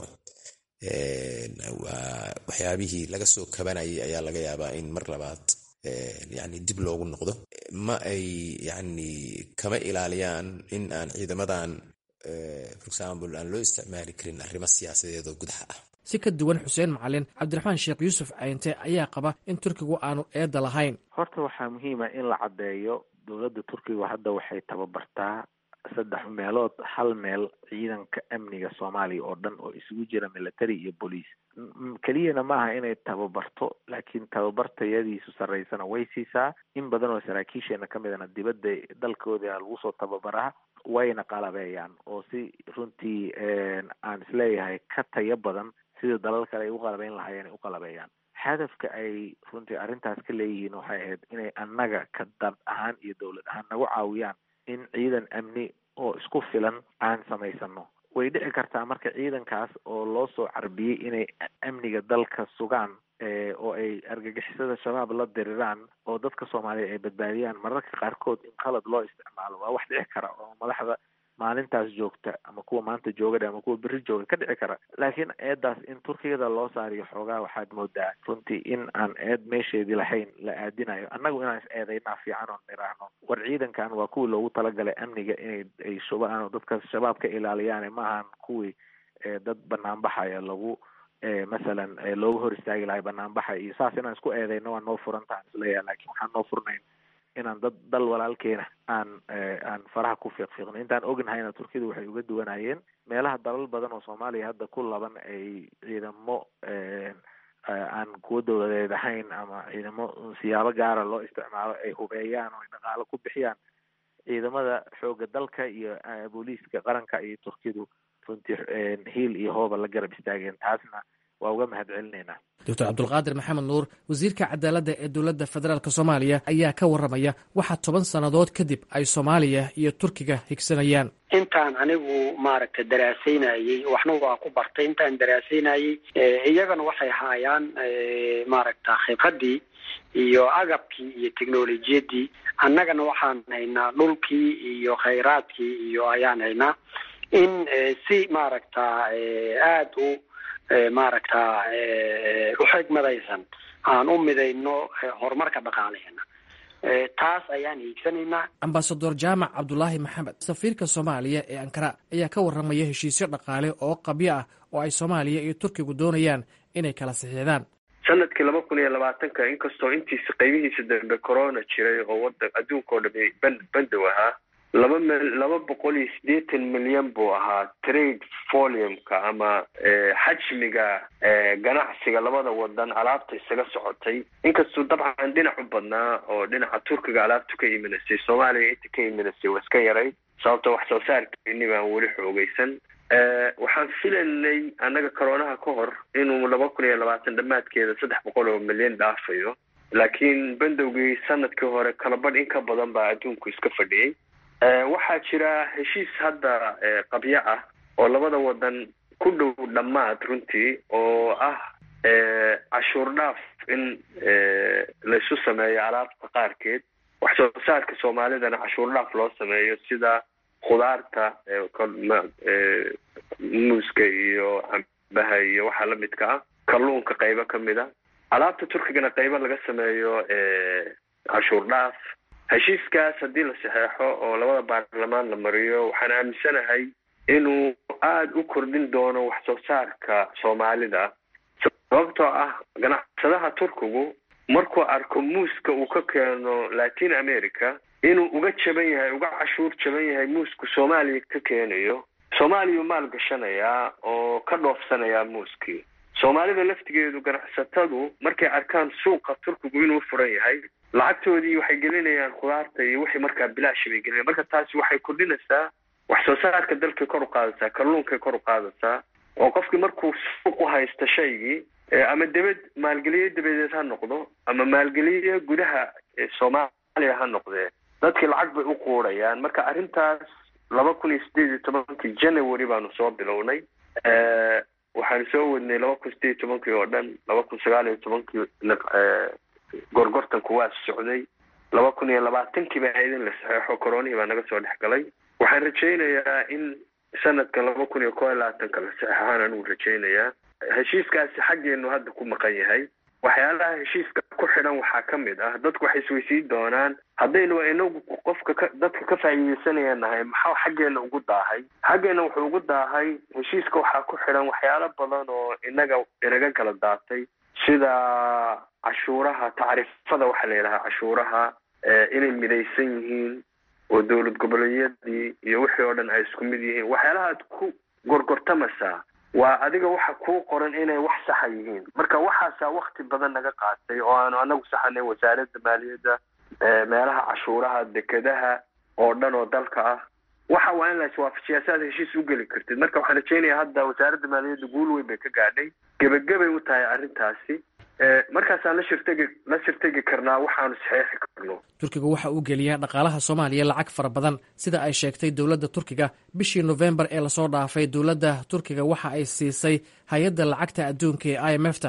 waxyaabihii laga soo kabanayay ayaa laga yaabaa in mar labaad yani dib loogu noqdo. ma ay yani kama ilaaliyaan in aan ciidamadan for example aan loo isticmaali karin arrimo siyaasadeed oo gudaha ah. si ka duwan xuseen macalin, cabdiraxmaan sheekh yuusuf cayinte ayaa qaba in turkigu aanu eedda lahayn. horta waxaa muhiima in la caddeeyo dowladda turkiga hadda waxay tababartaa 3 meelood, 1 meel ciidanka amniga Soomaaliya oo dhan oo isugu jira military iyo police. keliyana maaha inay tababarto, laakiin tababartayadiisu sareysana way siisaa. in badan oo saraakiisheena ka midana dibadda dalkooda lagu soo tababaraa wayna qalabeeyaan oo si runtii aan isleeyahay ka tayo badan sida dalal kale ay u qalabeyn lahaayeen u qalabeeyaan. hadafka ay runtii arrintaas ka leeyihiin waxay ahayd inay annaga ka dad ahaan iyo dowlad ahaan nagu caawiyaan in ciidan amni oo isku filan aan samaysano. way dhici kartaa marka ciidankaas oo loo soo carbiyey inay amniga dalka sugaan oo ay argagixisada shabaab la diriraan oo dadka Soomaaliya ay badbaadiyaan, mararka qaarkood in qalad loo isticmaalo waa wax dhici kara oo madaxda maalintaas joogta ama kuwa maanta jooga ama kuwa berri jooga ka dhici kara. laakiin eedaas in Turkiyada loo saariyo xoogaa waxaad moodaa runtii in aan eed meesheedii lahayn la aadinayo. annagu inaan is eedaynaa fiican oon niraahno war ciidankan waa kuwii loogu talagalay amniga inay shubaan oo dadka shabaab ka ilaaliyaan, maahan kuwii dad banaanbaxaya lagu masalan looga hor istaagi lahay banaanbaxa iyo saas inaan isku eedayno waa noo furantahan isleeyahay. laakiin waxaan noo furnayn inaan dal walaalkeena aan faraha ku fiiqfiiqno. intaan ognahayna Turkiyadu waxay uga duwanayeen meelaha dalal badan oo Soomaaliya hadda ku laban ay ciidamo aan kuwa dowladeed ahayn ama ciidamo siyaabo gaara loo isticmaalo ay hubeeyaan oo dhaqaalo ku bixiyaan. ciidamada xooga dalka iyo booliiska qaranka iyo Turkiyadu runtii hiil iyo hooba la garab istaageen. taasna waa uga mahadcelinaynaa. doctor cabdulqaadir maxamed nuur, wasiirka cadaaladda ee dowladda federaalk Soomaaliya, ayaa ka warramaya waxa 10 sannadood kadib ay Soomaaliya iyo Turkiga higsanayaan. intaan anigu maaragtay daraasaynayay waxna waa ku bartay. intaan daraasaynayay iyagana waxay haayaan maaragta khibradii iyo agabkii iyo teknolojiyadii. annagana waxaan haynaa dhulkii iyo khayraadkii iyo ayaan haynaa in si maaragta aada u maaragta u xigmadaysan aan u midayno horumarka dhaqaaleena. taas ayaan hiigsanaynaa. ambasador jaamac cabdulaahi maxamed, safiirka Soomaaliya ee Ankara, ayaa ka warramaya heshiisyo dhaqaale oo qabyo ah oo ay Soomaaliya iyo Turkigu doonayaan inay kala saxiixdaan. sanadkii 2020 inkastoo intiisa qaybihiisa dambe corona jiray oo wadan adduunka oo dhan bandow ahaa 280 milyan buu ahaa trade volume-ka ama xajmiga ganacsiga labada wadan alaabta isaga socotay, inkastoo dabcan dhinac u badnaa oo dhinaca Turkiga alaabtu ka imanayay, Soomaaliya inta ka imanayay waa iska yaray sababtoo wax soo saarkeeni baan weli xoogaysan. waxaan filanay annaga koronaha ka hor inuu 2020 dhamaadkeeda 300 milyan dhaafayo, laakiin bandowgii sanadkii hore kala badh in ka badan baa adduunku iska fadhiyay. waxaa jira heshiis hadda qabyo ah oo labada wadan ku dhow dhammaad runtii oo ah cashuur dhaaf in la isu sameeyo alaabta qaarkeed, wax soo saarka Soomaalidana cashuur dhaaf loo sameeyo sida khudaarta muuska iyo cambaha iyo waxa la midka ah, kalluunka qaybo ka mid ah, alaabta Turkigana qaybo laga sameeyo cashuur dhaaf. heshiiskaas haddii la saxeexo oo labada baarlamaan la mariyo waxaan aaminsanahay inuu aada u kordhin doono wax soo saarka Soomaalida, sababtoo ah ganacsadaha Turkigu markuu arko muuska uu ka keeno Latin America inuu uga jaban yahay, uga cashuur jaban yahay muusku Soomaaliya ka keenayo, Soomaaliya maal gashanaya oo ka dhoofsanaya muuskii. Soomaalida laftigeedu ganacsatadu markay arkaan suuqa Turkigu inuu furan yahay, lacagtoodii waxay gelinayaan khudaarta iyo wixii markaa bilaash bay gelinayaan. marka taasi waxay kordhinaysaa wax soo saarka dalka kor u qaadaysaa, kalluunka kor u qaadaysaa, oo qofkii markuu suuq u haysto shaygii ama maalgeliye dabadeed ha noqdo ama maalgeliye gudaha Soomaaliya ha noqdee, dadkii lacag bay u quurayaan. marka arrintaas 2018 January baanu soo bilownay, waxaan soo wadnay 2018 oo dhan, 2019 gorgortanku waa socday, 2020 baa idin la saxeexo, koronihii baa naga soo dhex galay. waxaan rajaynayaa in sanadka 2021 la saxeexaan anigu rajaynayaa. heshiiskaasi xaggeenu hadda ku maqan yahay. waxyaalaha heshiiska ku xidhan waxaa ka mid ah, dadku waxay isweydiin doonaan haddaynu inagu dadka ka faa'iideysanayaan nahay maxaa xaggeena ugu daahay. xaggeena wuxuu ugu daahay heshiiska waxaa ku xidhan waxyaalo badan oo inaga kala daatay, sida cashuuraha, tacriifada waxa la yidhahaa cashuuraha inay midaysan yihiin oo dowlad goboleedyadii iyo wixii oo dhan ay isku mid yihiin. waxyaalaha aad ku gorgortamaysaa waa adiga waxa kuu qoran inay wax saxa yihiin. marka waxaasaa wakti badan naga qaatay oo aanu anagu saxanay wasaaradda maaliyadda, meelaha cashuuraha, dekedaha oo dhan oo dalka ah. waxa waa in la iswaafajiyaa si aad heshiis u geli kartid. marka waxaan rajaynayaa hadda wasaaradda maaliyadda guul weyn bay ka gaadhay, gebagabay u tahay arrintaasi. markaasaan la shirtegi karnaa waxaanu saxeexi karno. Turkiga waxa uu geliyaa dhaqaalaha Soomaaliya lacag fara badan, sida ay sheegtay dowladda Turkiga bishii November ee lasoo dhaafay. dowladda Turkiga waxa ay siisay hay-adda lacagta adduunka ee IMF-ta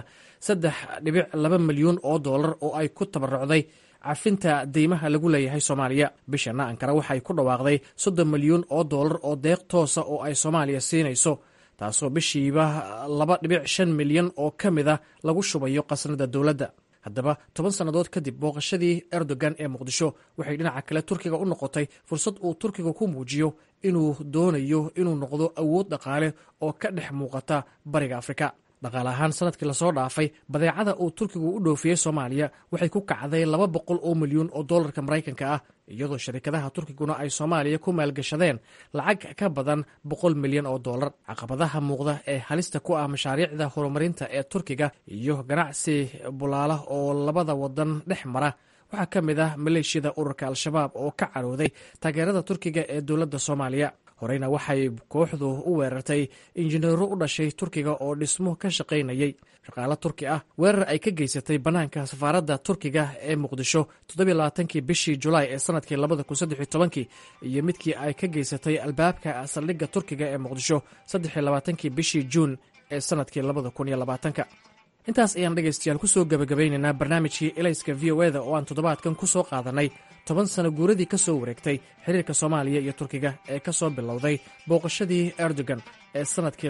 $3.2 milyan oo ay ku tabarucday cafinta deymaha lagu leeyahay Soomaaliya. bishana Ankara waxa ay ku dhawaaqday $30 milyan oo deeq toosa oo ay Soomaaliya siinayso, taasoo bishiiba $2.5 milyan oo ka mid ah lagu shubayo qasnada dowladda. haddaba 10 sannadood kadib booqashadii Erdogan ee Muqdisho waxay dhinaca kale Turkiga u noqotay fursad uu Turkiga ku muujiyo inuu doonayo inuu noqdo awood dhaqaale oo ka dhex muuqata bariga Afrika. dhaqaale ahaan sanadkii lasoo dhaafay badeecada uu Turkigu u dhoofiyey Soomaaliya waxay ku kacday $200 milyan oo dollarka Maraykanka ah, iyadoo shirkadaha Turkiguna ay Soomaaliya ku maalgashadeen lacag ka badan $100 milyan oo dollar. caqabadaha muuqda ee halista ku ah mashaariicda horumarinta ee Turkiga iyo ganacsi bulaala oo labada wadan dhex mara waxaa ka mid ah maleeshiyada ururka Al-Shabaab oo ka carooday taageerada Turkiga ee dowladda Soomaaliya. horeyna waxay kooxdu u weerartay injineero u dhashay Turkiga oo dhismo ka shaqaynayay. shaqaale Turki ah weerar ay ka geysatay banaanka safaaradda Turkiga ee Muqdisho 27 bishii Julaay ee sanadkii 2013 iyo midkii ay ka geysatay albaabka saldhigga Turkiga ee Muqdisho 23 bishii Juun ee sanadkii 2020. intaas ayaan dhegaystayaal ku soo gabagabaynaynaa barnaamijkii Elayska VOA-da oo aan toddobaadkan ku soo qaadanay 10 sano guuradii ka soo wareegtay xiriirka Soomaaliya iyo Turkiga ee ka soo bilowday booqashadii Erdogan ee sanadkii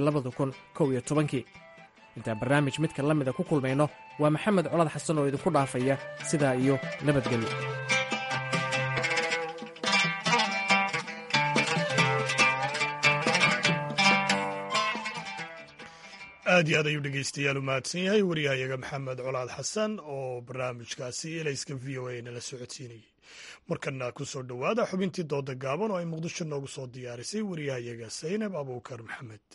2011. intaa barnaamij midka la mida ku kulmayno waa Maxamed Colaad Xasan oo idinku dhaafaya sidaa iyo nabadgelyo. aad iyo aad ayuu dhegeystayaal u mahadsan yahay wariyahayaga maxamed colaad xasan oo barnaamijkaasi elayska v o a nala socodsiinayay. markana ku soo dhowaada xubintii dooda gaaban oo ay muqdisho noogu soo diyaarisay wariyahayaga saynab abuukar maxamed.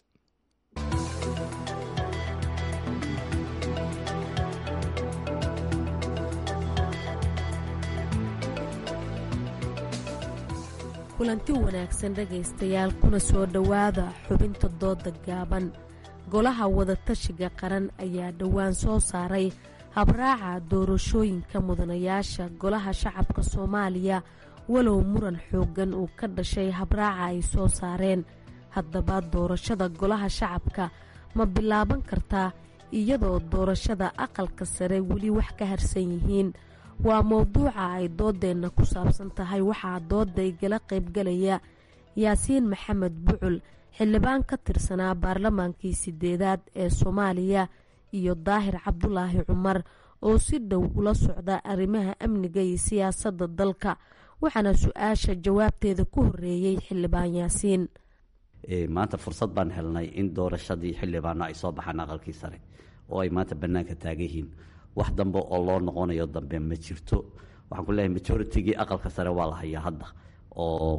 kulanti wanaagsan dhegaystayaal, kuna soo dhowaada xubinta dooda gaaban. golaha wadatashiga qaran ayaa dhowaan soo saaray habraaca doorashooyinka mudanayaasha golaha shacabka Soomaaliya, walow muran xoogan uu ka dhashay habraaca ay soo saareen. haddaba doorashada golaha shacabka ma bilaaban kartaa iyadoo doorashada aqalka sare weli wax ka harsan yihiin? waa mowduuca ay doodeenna ku saabsan tahay. waxaa dooda igala qaybgalaya yaasiin maxamed bucul, xildhibaan ka tirsanaa baarlamaankii 8aad ee Soomaaliya, iyo daahir cabdulaahi cumar oo si dhow ula socda arrimaha amniga iyo siyaasadda dalka. waxaana su-aasha jawaabteeda ku horeeyey xildhibaan yaasiin. maanta fursad baan helnay in doorashadii xildhibaano ay soo baxaan aqalkii sare oo ay maanta bannaanka taagan yihiin. wax dambe oo loo noqonayo dambe ma jirto. waxaan ku leeyahay majoritigii aqalka sare waa la hayaa hadda, oo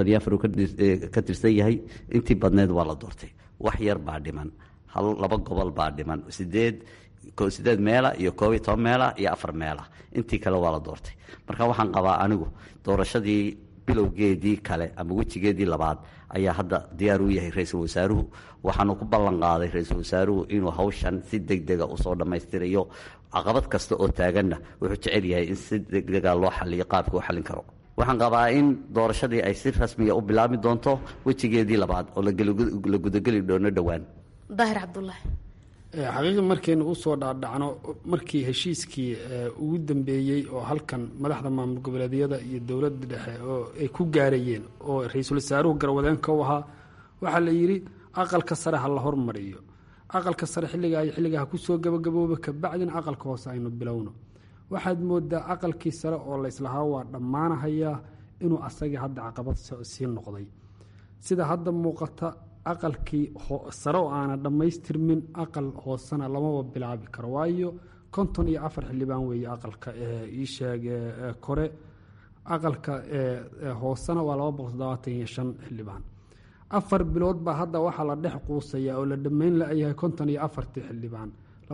54 ka tirsan yahay. intii badneed waa la doortay. wax yar baa dhiman, 2 gobol baa dhiman, 8 meela iyo 12 meela iyo 4 meela. intii kale waa la doortay. marka waxaan qabaa anigu doorashadii bilowgeedii kale ama wejigeedii labaad ayaa hadda diyaar u yahay ra-iisul wasaaruhu. waxaanu ku ballan qaaday ra-iisul wasaaruhu inuu hawshan si degdega usoo dhammaystirayo. caqabad kasta oo taaganna wuxuu jecel yahay in si degdega loo xaliyo qaabka u xallin karo. waxaan qabaa in doorashadii ay si rasmiya u bilaabmi doonto wejigeedii labaad oo la gudageli doono dhowaan. daahir cabdulaahi, xaqiiqi markaynu usoo dhaadhacno markii heshiiskii ugu dambeeyey oo halkan madaxda maamul goboleedyada iyo dowladda dhexe oo ay ku gaarayeen oo ra-iisul wasaaruhu garwadeenka u ahaa, waxaa la yidhi aqalka sare ha la hormariyo. aqalka sare xilligaa ha kusoo gabagabooba, kabacdina aqalka hoose aynu bilowno. waxaad moodaa aqalkii sare oo layslahaa waa dhammaanahayaa inuu asagii hadda caqabad sii noqday. sida hadda muuqata aqalkii sare oo aana dhammaystirmin, aqal hoosena lamaba bilaabi karo, waayo 54 xildhibaan weeye aqalka iisheeg kore. aqalka hoosena waa 275 xildhibaan. 4 bilood baa hadda waxaa la dhex quusaya oo la dhammayn la-yahay 54 xildhibaan.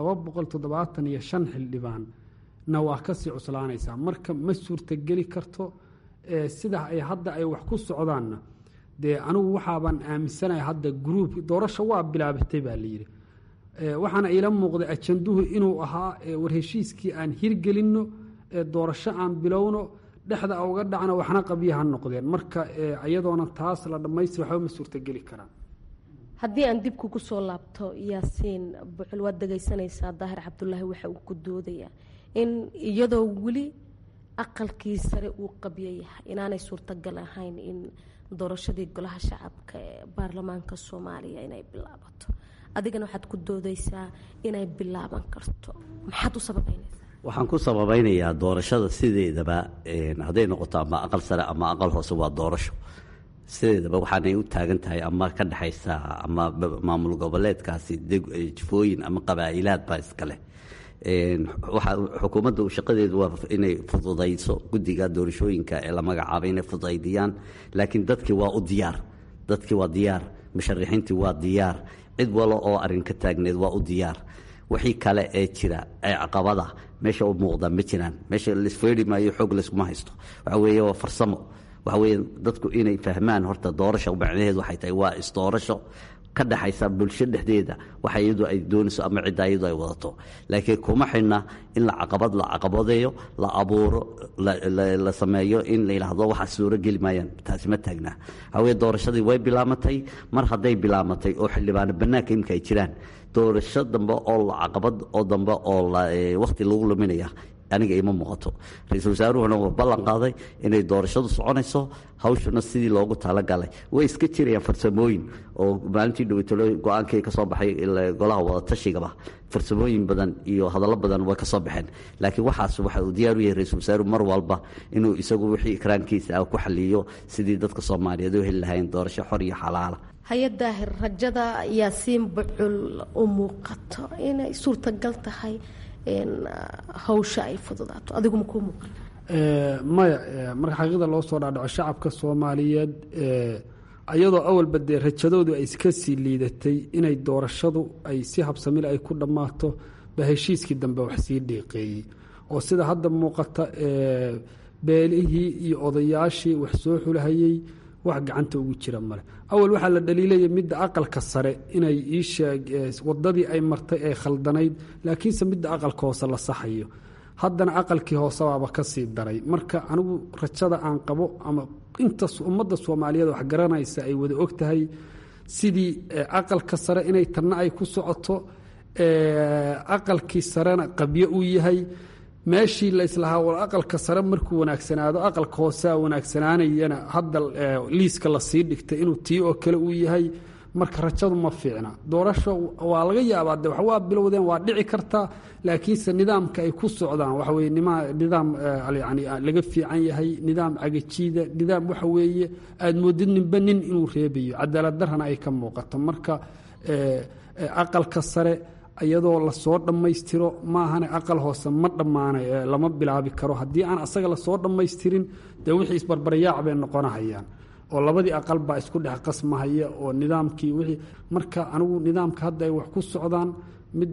275 xildhibaan na waa kasii cuslaanaysaa. marka ma suurtageli karto sida ay hadda ay wax ku socdaanna. dee anigu waxaabaan aaminsanahay hadda gruub doorasho waa bilaabatay baa layidhi. waxaana iila muuqday ajanduhu inuu ahaa war heshiiskii aan hirgelinno, doorasho aan bilowno, dhexda uga dhacno, waxna qabyaha noqdeen. marka iyadoona taas la dhammaystira waxba ma suurtageli karaan. haddii aan dib kugu soo laabto yaasiin bucul, waad dhegaysanaysaa daahir cabdulaahi waxa uu ku doodayaa in iyadoo weli aqalkii sare uu qabyo yahay inaanay suurtagal ahayn in doorashadii golaha shacabka ee baarlamaanka Soomaaliya inay bilaabato. adigana waxaad ku doodaysaa inay bilaaban karto. maxaad u sababaynaysaa? waxaan ku sababeynayaa doorashada sideedaba hadday noqoto ama aqal sare ama aqal hoose waa doorasho sideedaba waxaanay u taagan tahay ama ka dhexaysa ama maamul goboleedkaasi jifooyin ama qabaa'ilaad baa iskale. xukuumadda shaqadeedu waa inay fududayso guddiga doorashooyinka ee la magacaabay inay fududaydiyaan, laakiin dadkii waa u diyaar. dadkii waa diyaar, musharaxiintii waa diyaar, cid walo oo arrin ka taagneed waa u diyaar. wixii kale ee jira ee caqabada meesha u muuqda ma jiraan. meesha laisfeeri maayo, xoog layskuma haysto. waxa weeye waa farsamo. waxa weeye dadku inay fahmaan horta doorasho macnaheedu waxay tahay waa isdoorasho ka dhaxaysa bulsho dhexdeeda waxa iyadu ay doonayso ama cidda iyadu ay wadato. laakiin kuma xidhna in la caqabadeeyo, la abuuro, la sameeyo in la yidhaahdo waxa suuro geli maayaan. taasi ma taagna. hawee doorashadii way bilaamatay. mar hadday bilaamatay oo xildhibaano bannaanka imika ay jiraan, doorasho dambe oo la caqabad oo dambe oo waqti lagu luminaya aniga ima muuqato. ra-iisul wasaaruhuna waa ballan qaaday inay doorashadu soconayso, hawshuna sidii loogu talagalay. way iska jirayaan farsamooyin oo maalintii dhaweytalo go-aankii ka soo baxay golaha wadatashiigaba farsamooyin badan iyo hadallo badan way ka soo baxeen. laakiin waxaas waxa uu diyaar u yahay ra-iisul wasaaruhu mar walba inuu isagu wixii ikraankiisa ku xaliyo sidii dadka Soomaaliyeed u heli lahayn doorasho xor iyo xalaala. hay-adaahir rajada yaasiin bucul u muuqato inay suurtagal tahay hawsha ay fududaato adigu makuu muuqato maya marka xaqiiqda loo soo dhaadhaco shacabka soomaaliyeed iyadoo awalba dee rajadoodu ay iska sii liidatay inay doorashadu ay si habsamil ay ku dhammaato ba heshiiskii dambe wax sii dhiiqeeyey oo sida hadda muuqata beelihii iyo odayaashii wax soo xulahayey wax gacanta ugu jira male awal waxaa la dhaliilaya midda aqalka sare inay wadadii ay martay ee khaldanayd laakiinse midda aqalka hoose la saxayo haddana aqalkii hoose baaba ka sii daray marka anigu rajada aan qabo ama inta ummadda soomaaliyeed wax garanaysa ay wada og tahay sidii aqalka sare inay tanna ay ku socoto aqalkii sarena qabyo uu yahay meeshii la islahaa war aqalka sare markuu wanaagsanaado aqalka hoosea wanaagsanaanayana hadda liiska lasii dhigtay inuu tii oo kale uu yahay marka rajadu ma fiicna doorasho waa laga yaabaa de waa bilowdeen waa dhici kartaa laakiinse nidaamka ay ku socdaan waxa weye nidaam yani laga fiican yahay nidaam cagajiida nidaam waxa weeye aada moodid ninba nin inuu reebayo cadaalad darrana ay ka muuqato marka aqalka sare iyadoo lasoo dhammaystiro maahane aqal hoose ma dhammaanay lama bilaabi karo haddii aan asaga lasoo dhammaystirin dee wixii isbarbaryaac bay noqonahayaan oo labadii aqal baa isku dhex qasmahaya oo nidaamkii wixii marka anigu nidaamka hadda ay wax ku socdaan mid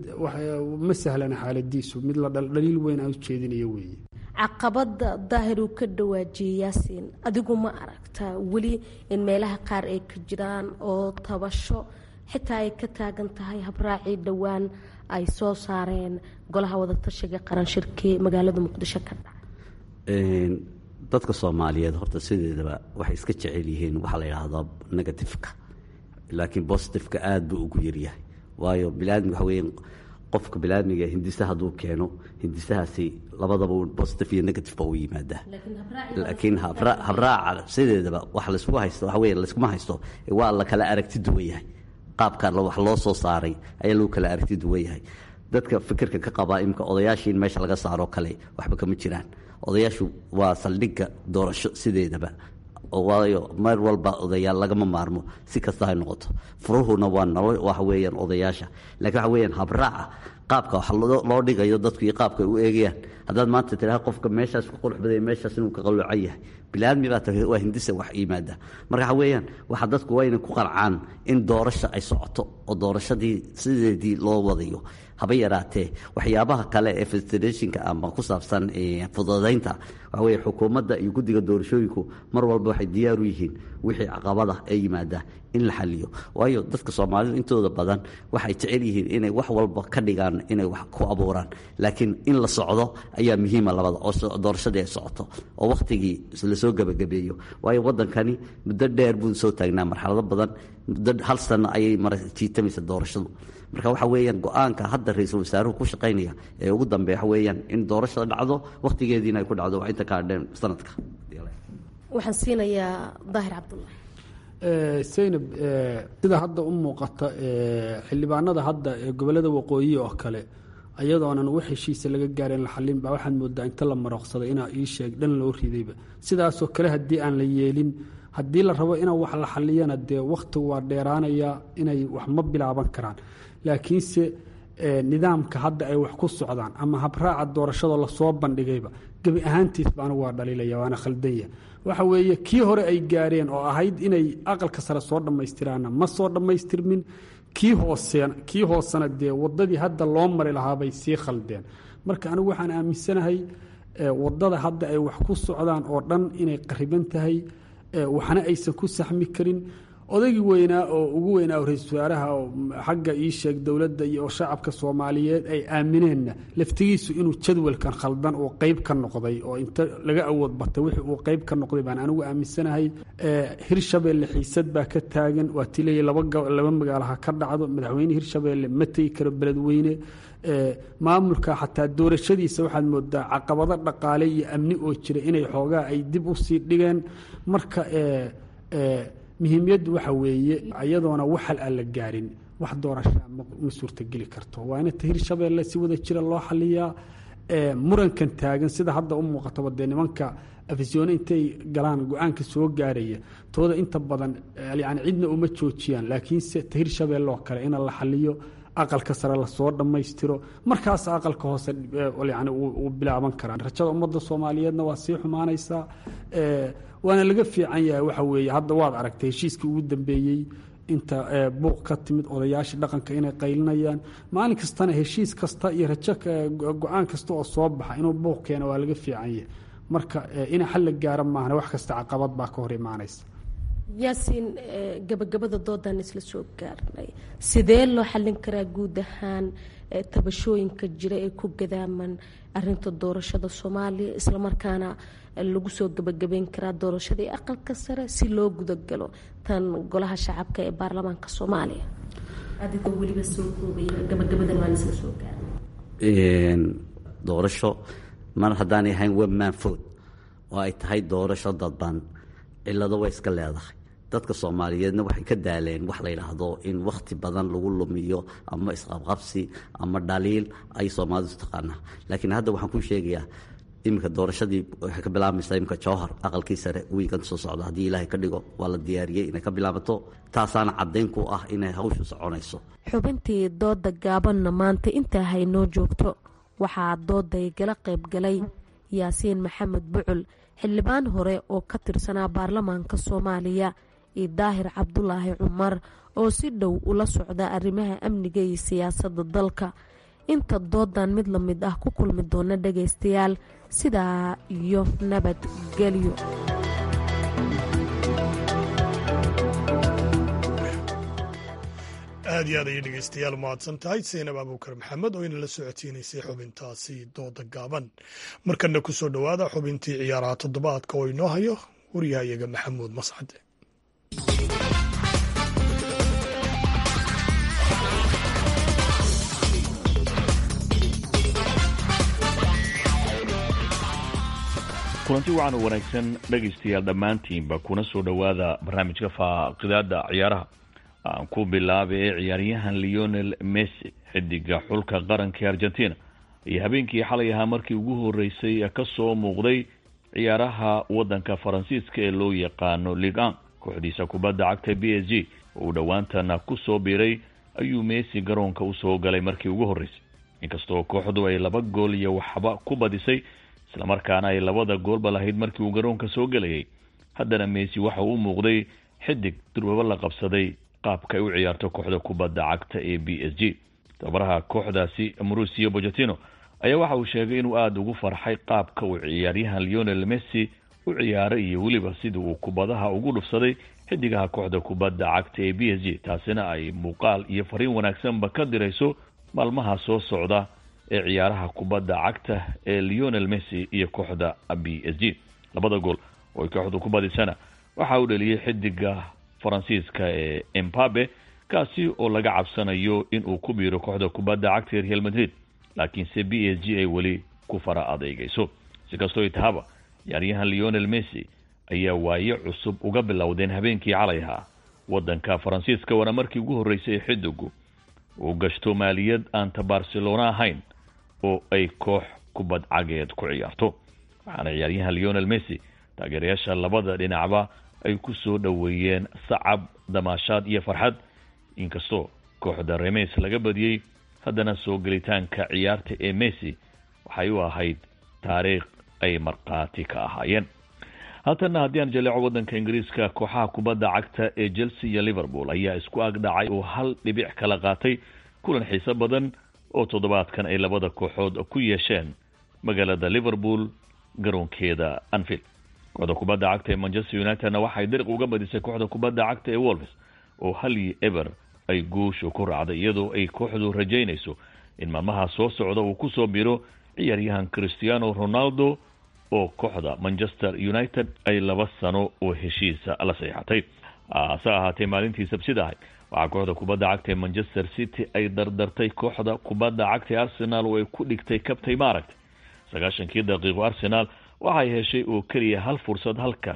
ma sahlana xaaladiisu mid la dhaliil weyn aan u jeedinayo weeye caqabada daahir uu ka dhawaajiyey yaasiin adigu ma aragtaa weli in meelaha qaar ay ka jiraan oo tabasho xitaa ay ka taagan tahay habraacii dhowaan ay soo saareen golaha wadatashiga qaran shirkii magaalada muqdisho ka dhacay dadka soomaaliyeed horta sideedaba waxay iska jecel yihiin waxaa la yidhaahdaa negatifeka laakiin positifeka aada buu ugu yaryahay waayo bilaadmi waxa weeye qofka bilaadmiga hindisa hadduu keeno hindisahaasi labadaba positive iyo negative ba u yimaadaa laakiin habraaca sideedaba wax laysku haysto waxa weeye layskuma haysto waa la kala aragti duwan yahay qaabka wax loo soo saaray ayaa lagu kala aragti duwan yahay dadka fikirka ka qabaa imka odayaashii in meesha laga saaro kale waxba kama jiraan odayaashu waa saldhigga doorasho sideedaba waayo mar walba odayaal lagama maarmo si kasta hay noqoto furuhuna waa waxa weeyaan odayaasha laakiin waxa weeyaan habraaca qaabka wax loo dhigayo dadku iyo qaabka ay u eegayaan haddaad maanta tiraha qofka meeshaas ku qurux baday meeshaas inuu ka qaloocan yahay bilaadmi baa tahay waa hindisa wax yimaada marka waxa weeyaan waxa dadku waa inay ku qancaan in doorasho ay socoto oo doorashadii sideedii loo wadayo haba yaraatee waxyaabaha kale ee federationka ama ku saabsan fududaynta waxa weeye xukuumadda iyo guddiga doorashooyinku mar walba waxay diyaar u yihiin wixii caqabada ee yimaada in la xaliyo waayo dadka Soomaalidu intooda badan waxay jecel yihiin inay wax walba ka dhigaan inay wax ku abuuraan laakiin in la socdo ayaa muhiim ah labada oo doorashada ay socoto oo waqtigii la soo gabagabeeyo waayo wadankani muddo dheer buu soo taagnaa marxalado badan muddo hal sano ayay jiitamaysa doorashadu marka waxa weeyaan go'aanka hadda ra'iisul wasaaruhu ku shaqeynaya ee ugu dambeeya waxa weeyaan in doorashada dhacdo waqtigeediina ay ku dhacdo waa inta ka dhan sanadka waxaan siinayaa daahir cabdullaahi Zainab sida hadda u muuqata xildhibaanada hadda ee gobolada waqooyi oo kale ayadoonan wax heshiis laga gaarin la xalin baa waxaan moodaa inta la maraqsaday inaa ii sheeg dhan loo ridayba sidaasoo kale haddii aan la yeelin haddii la rabo inaa wax la xaliyana dee waqtigu waa dheeraanaya inay wax ma bilaaban karaan laakiinse nidaamka hadda ay wax ku socdaan ama habraaca doorashada lasoo bandhigayba gebi ahaantiis baana waa dhaliilaya waana khaldanya waxa weeye kii hore ay gaareen oo ahayd inay aqalka sare soo dhammaystiraana ma soo dhammaystirmin kii hoosena dee wadadii hadda loo mari lahaa bay sii khaldeen marka anigu waxaan aaminsanahay wadada hadda ay wax ku socdaan oo dhan inay qariban tahay waxna aysan ku saxmi karin odaygii weynaa oo ugu weynaa ra-iisul wasaaraha oo xagga ii sheeg dowladda iyo shacabka Soomaaliyeed ay aamineenna laftigiisu inuu jadwalkan khaldan oo qayb ka noqday oo inta laga awood batay wixii uu qayb ka noqday baan anigu aaminsanahay Hirshabeelle xiisad baa ka taagan waa tilay laba magaalaha ka dhacdo madaxweyne Hirshabeelle ma tagi karo beledweyne maamulka xataa doorashadiisa waxaad moodaa caqabado dhaqaale iyo amni oo jira inay xoogaa ay dib u sii dhigeen marka muhiimiyaddu waxa weeye ayadoona waxal aan la gaarin wax doorasho ma suurtageli karto waa in Hirshabeelle si wada jira loo xaliyaa murankan taagan sida hadda u muuqataba dee nimanka afisyoone intay galaan go-aanka soo gaaraya tooda inta badan yani cidna uma joojiyaan laakiinse hirshabeelle oo kale in la xaliyo aqalka sare lasoo dhammaystiro markaas aqalka hoose yani uu bilaaban karaa rajada ummadda soomaaliyeedna waa sii xumaanaysaa waana laga fiican yahay waxa weeye hadda waad aragtay heshiiskii ugu dambeeyey inta buuq ka timid odayaashii dhaqanka inay qaylinayaan maalin kastana heshiis kasta iyo rajo go-aan kasta oo soo baxa inuu buuq keeno waa laga fiican yahay marka ina xal la gaara maahna wax kasta caqabad baa ka hor imaanaysa yaasiin gabagabada doodan isla soo gaarnay sidee loo xallin karaa guud ahaan tabashooyinka jira ee ku gadaaman arinta doorashada soomaaliya islamarkaana lagu soo gabagabeyn karaa doorashadii aqalka sare si loo gudagalo tan golaha shacabka ee baarlamaanka soomaaliya adigoo weliba soo koobaya gabagabadan waan isla soo gaarnay doorasho mar haddaanay ahayn webmanfood oo ay tahay doorasho dadban cilado way iska leedahay dadka soomaaliyeedna waxay ka daaleen wax la yidhaahdo in wakhti badan lagu lumiyo ama isqabqabsi ama dhaliil ay soomaalidu taqaanaa laakiin hadda waxaan kuu sheegayaa iminka doorashadii waxay ka bilaabmaysaa iminka jowhar aqalkii sare wiigan soo socda haddii ilaahay ka dhigo waa la diyaariyey inay ka bilaabato taasaana caddayn ku ah inay hawshu soconayso xubintii dooda gaabanna maanta intaa haynoo joogto waxaa dooday gala qaybgalay yaasiin maxamed bucul xildhibaan hore oo ka tirsanaa baarlamaanka soomaaliya iyo daahir cabdulaahi cumar oo si dhow ula socda arrimaha amniga iyo siyaasadda dalka inta doodan mid la mid ah ku kulmi doona dhagaystayaal sidaa iyo nabadgelyo aad iyo aad ayay dhegeystayaal mahadsan tahay saynab abuukar maxamed oo inala socodsiinaysay xubintaasi dooda gaaban markana ku soo dhowaada xubintii ciyaaraha toddobaadka oo inoo hayo waryahayaga maxamuud mascade kulanti wacan u wanaagsan dhegaystayaal dhammaantiinba kuna soo dhowaada barnaamijka faaqidaada ciyaaraha aan ku bilaabay ciyaaryahan leonel messi xidiga xulka qaranka argentina iyo habeenkii xalay ahaa markii ugu horeysay ka soo muuqday ciyaaraha wadanka faransiiska ee loo yaqaano Ligue 1 kooxdiisa kubadda cagta PSG oo dhawaantana ku soo biiray ayuu Messi garoonka u soo galay markii ugu horeysay inkastoo kooxdu ay 2 gool iyo waxba ku badisay isla markaana ay 2 goolba lahayd markii uu garoonka soo galayay haddana Messi waxa uu muuqday xidig durwaba la qabsaday qaabka ay u ciyaarto kooxda kubadda cagta ee PSG tabaraha kooxdaasi Mauricio Pochettino ayaa waxa uu sheegay inuu aad ugu farxay qaabka uu ciyaaryahan Lionel Messi u ciyaaray iyo waliba sida uu kubadaha ugu dhufsaday xidigaha kooxda kubadda cagta ee PSG taasina ay muuqaal iyo fariin wanaagsan ba ka dirayso maalmaha soo socda ee ciyaaraha kubadda cagta ee Lionel Messi iyo kooxda PSG 2 gool oo kooxdu ku badisana waxa uu dhaliyay xidiga Faransiiska ee Mbappe kaasi oo laga cabsanayo in uu ku biiro kooxda kubadda cagta ee Real Madrid laakiin PSG ay wali ku fara adeegayso si kastoo itahaba ciyaaryahan Lionel Messi ayaa waaye cusub uga bilowdeen habeenkii calayha wadanka Faransiiska wana markii ugu horeysay xidigu uu gashto maaliyad aan Barcelona ahayn oo ay koox kubad cageed ku ciyaarto waxaana ciyaaryahan Lionel Messi taageerayaasha labada dhinacba ay ku soo dhaweeyeen sacab damaashaad iyo farxad inkastoo kooxda Reims laga badiyay haddana soo galitaanka ciyaarta ee Messi waxay u ahayd taariikh ay marqaati ka ahaayeen haddana haddii aan jaleeco wadanka Ingiriiska kooxaha kubadda cagta ee Chelsea iyo Liverpool ayaa isku agdhacay oo 1 dhibic kala qaatay kulan xiiso badan oo toddobaadkan ay labada kooxood ku yeesheen magaalada Liverpool garoonkeeda Anfield kooxda kubadda cagta ee Manchester United waxay dariiq uga badisay kooxda kubadda cagta ee Wolves oo 1-0 ay guusho ku raacday iyadoo ay kooxdu rajaynayso in maalmaha soo socda uu ku soo biro ciyaaryahan Cristiano Ronaldo oo kooxda Manchester United ay 2 sano oo heshiisa la saxiixatay ahaatee maalintii Sabtida waxaa kooxda kubadda cagta ee Manchester City ay dardartay kooxda kubadda cagta ee Arsenal oo ay ku dhigtay kabtay maaragtay 90 daqiiqo Arsenal waxay heshay oo kaliya 1 fursad halka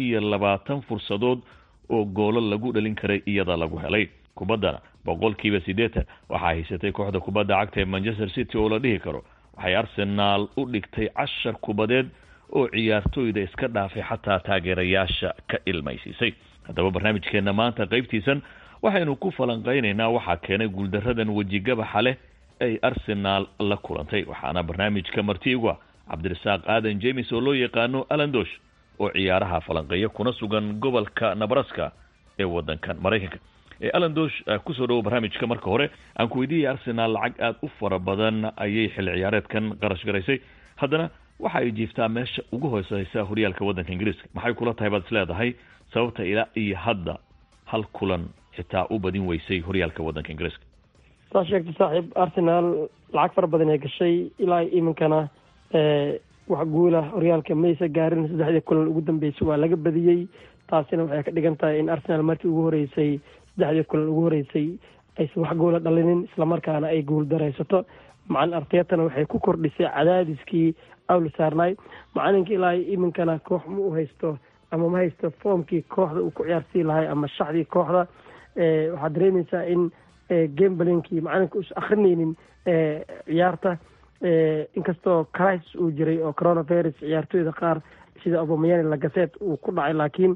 25 fursadood oo goolo lagu dhalin karay iyada lagu helay kubaddana 80% waxa haysatay kooxda kubadda cagta ee Manchester City oo la dhihi karo waxay arsenaal u dhigtay 10 kubadeed oo ciyaartooyda iska dhaafay xataa taageerayaasha ka ilmaysiisay. haddaba barnaamijkeena maanta qaybtiisan waxaynu ku falanqeynaynaa waxaa keenay guuldaradan wejigabaxa leh ay arsenaal la kulantay. waxaana barnaamijka martiigu cabdirasaaq aadan james oo loo yaqaano alandosh oo ciyaaraha falanqeeya kuna sugan gobolka Nebraska ee wadankan Mareykanka. alandosh kusoo dhawo barnaamijka. marka hore aan ku weydiiyay arsenaal lacag aad u fara badan ayay xil ciyaareedkan qarash garaysay, haddana waxa ay jiiftaa meesha ugu hooseysa horyaalka wadanka Ingiriiska. maxay kula tahay baad isleedahay sababta ilaa iyo hadda hal kulan xitaa u badin weysay horyaalka wadanka Ingiriiska? saa sheegtay saaxiib, arsenaal lacag fara badan ay gashay ilaa iminkana wax guula horyaalka maysa gaarin. 3 kulan ugu dambeysay waa laga badiyey. taasina waxay ka dhigan tahay in arsenaal markii ugu horeysay 3 kulan ugu horeysay aysan wax goola dhalinin, islamarkaana ay guul daraysato. macalin Artetana waxay ku kordhisay cadaadiskii awla saarnay. macalinka ilaa iminkana koox ma u haysto ama ma haysto foomkii kooxda uu ku ciyaarsii lahay ama shaxdii kooxda. waxaad dareemaysaa in gamebalinkii macalinka us akrinaynin ciyaarta, inkastoo crisis uu jiray oo coronavirus ciyaartooyda qaar sida Aubameyang Lacazette uu ku dhacay, laakiin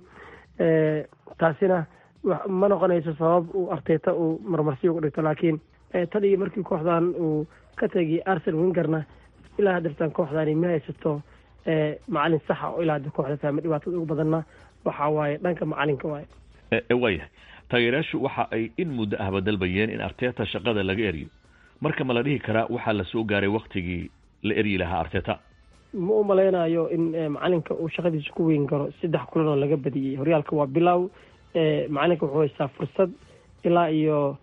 taasina ma noqonayso sabab uu Arteta uu marmarsiyo uga dhigto. laakiin tan iyo markii kooxdan uu ka tegay Arsene Wengerna ilaa hadirtan kooxdani ma haysato macalin saxa oo ilaa hadda kooxda fahmay. dhibaatada ugu badanna waxa waaye dhanka macalinka waaye. waayahay taageerayaashu waxa ay in muddo ah badalbayeen in Arteta shaqada laga eriyo. marka ma la dhihi karaa waxaa la soo gaaray waqtigii la eryi lahaa Arteta? ma u malaynayo in macalinka uu shaqadiisa ku weyn karo. 3 kulan oo laga badiyey horyaalka waa bilow. macalinka wuxuu haystaa fursad ilaa iyo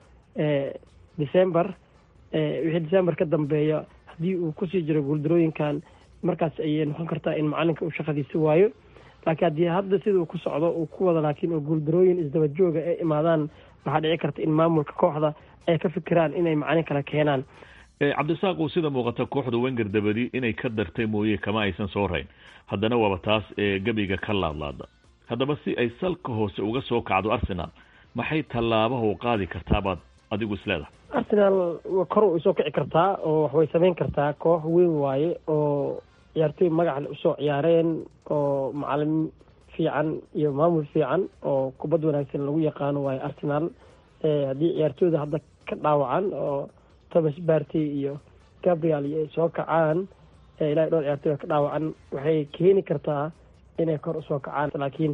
December. wixii December ka dambeeya haddii uu kusii jiro guuldarooyinkan, markaas ayay noqon kartaa in macalinka uu shaqadiisa waayo. laakiin haddii hadda sida uu ku socdo uu ku wada, laakiin oo guuldarooyin isdaba jooga ay imaadaan, waxaa dhici karta in maamulka kooxda ay ka fikiraan inay macalin kala keenaan. cabdisaaq, uu sida muuqata kooxda Wenger dabadi inay ka dartay mooye kama aysan soo rayn, haddana waaba taas gabiga ka laadlaada. haddaba si ay salka hoose uga soo kacdo Arsenal, maxay tallaabaha u qaadi kartaa baad adigu isleedahay? Arsenal kor u soo kici kartaa oo wax way samayn kartaa. koox weyn waaye oo ciyaartooy magac leh usoo ciyaareen, oo macalin fiican iyo maamul fiican oo kubad wanaagsan lagu yaqaano waaye Arsenal. haddii ciyaartooyda hadda ka dhaawacan oo Thomas Partey iyo Gabriel ay soo kacaan, ilaa dhowr ciyaartooy ka dhaawacan, waxay keeni kartaa inay kor usoo kacaan. laakiin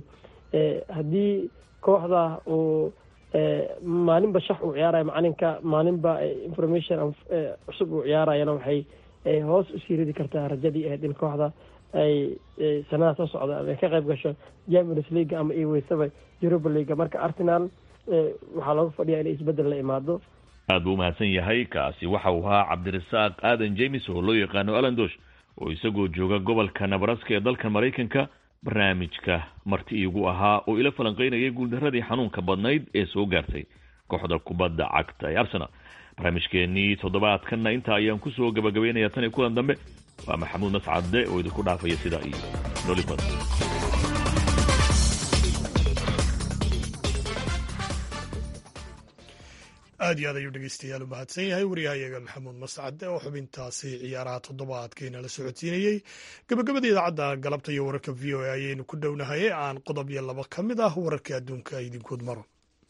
haddii kooxda uu maalinba shax uu ciyaarayo macalinka, maalinba information cusub uu ciyaarayana waxay hoos usii ridi kartaa rajadii ahayd in kooxda ay sanada soo socda ama ka qayb gasho Champions League ama ay weysaba Europa League. marka Arsenal waxaa looga fadhiyaa inay isbedel la imaado. aad buu umahadsan yahay. kaasi waxa uu ahaa cabdirasaaq aadan james oo loo yaqaano alandosh oo isagoo jooga gobolka Nebraska ee dalka Mareykanka. barnaamijka marti iigu ahaa oo ila falanqeynayay guuldaradii xanuunka badnayd ee soo gaartay kooxda kubadda cagta ee Arsenal. barnaamijkeenii toddobaadkanna intaa ayaan kusoo gabagabaynayaa tan iyo kulan dambe. waa maxamuud mascade oo idinku dhaafaya sidaa iyo nolifad. aad iyo aad ayuu dhegeystayaal u mahadsan yahay wariyahayaga maxamuud mascade oo xubintaasi ciyaaraha toddobaadkeena la socodsiinayey. gabagabada idaacadda galabta iyo wararka v o a ayaynu ku dhownahay. aan qodob iyo 2 ka mid ah wararka adduunka idinkood maro.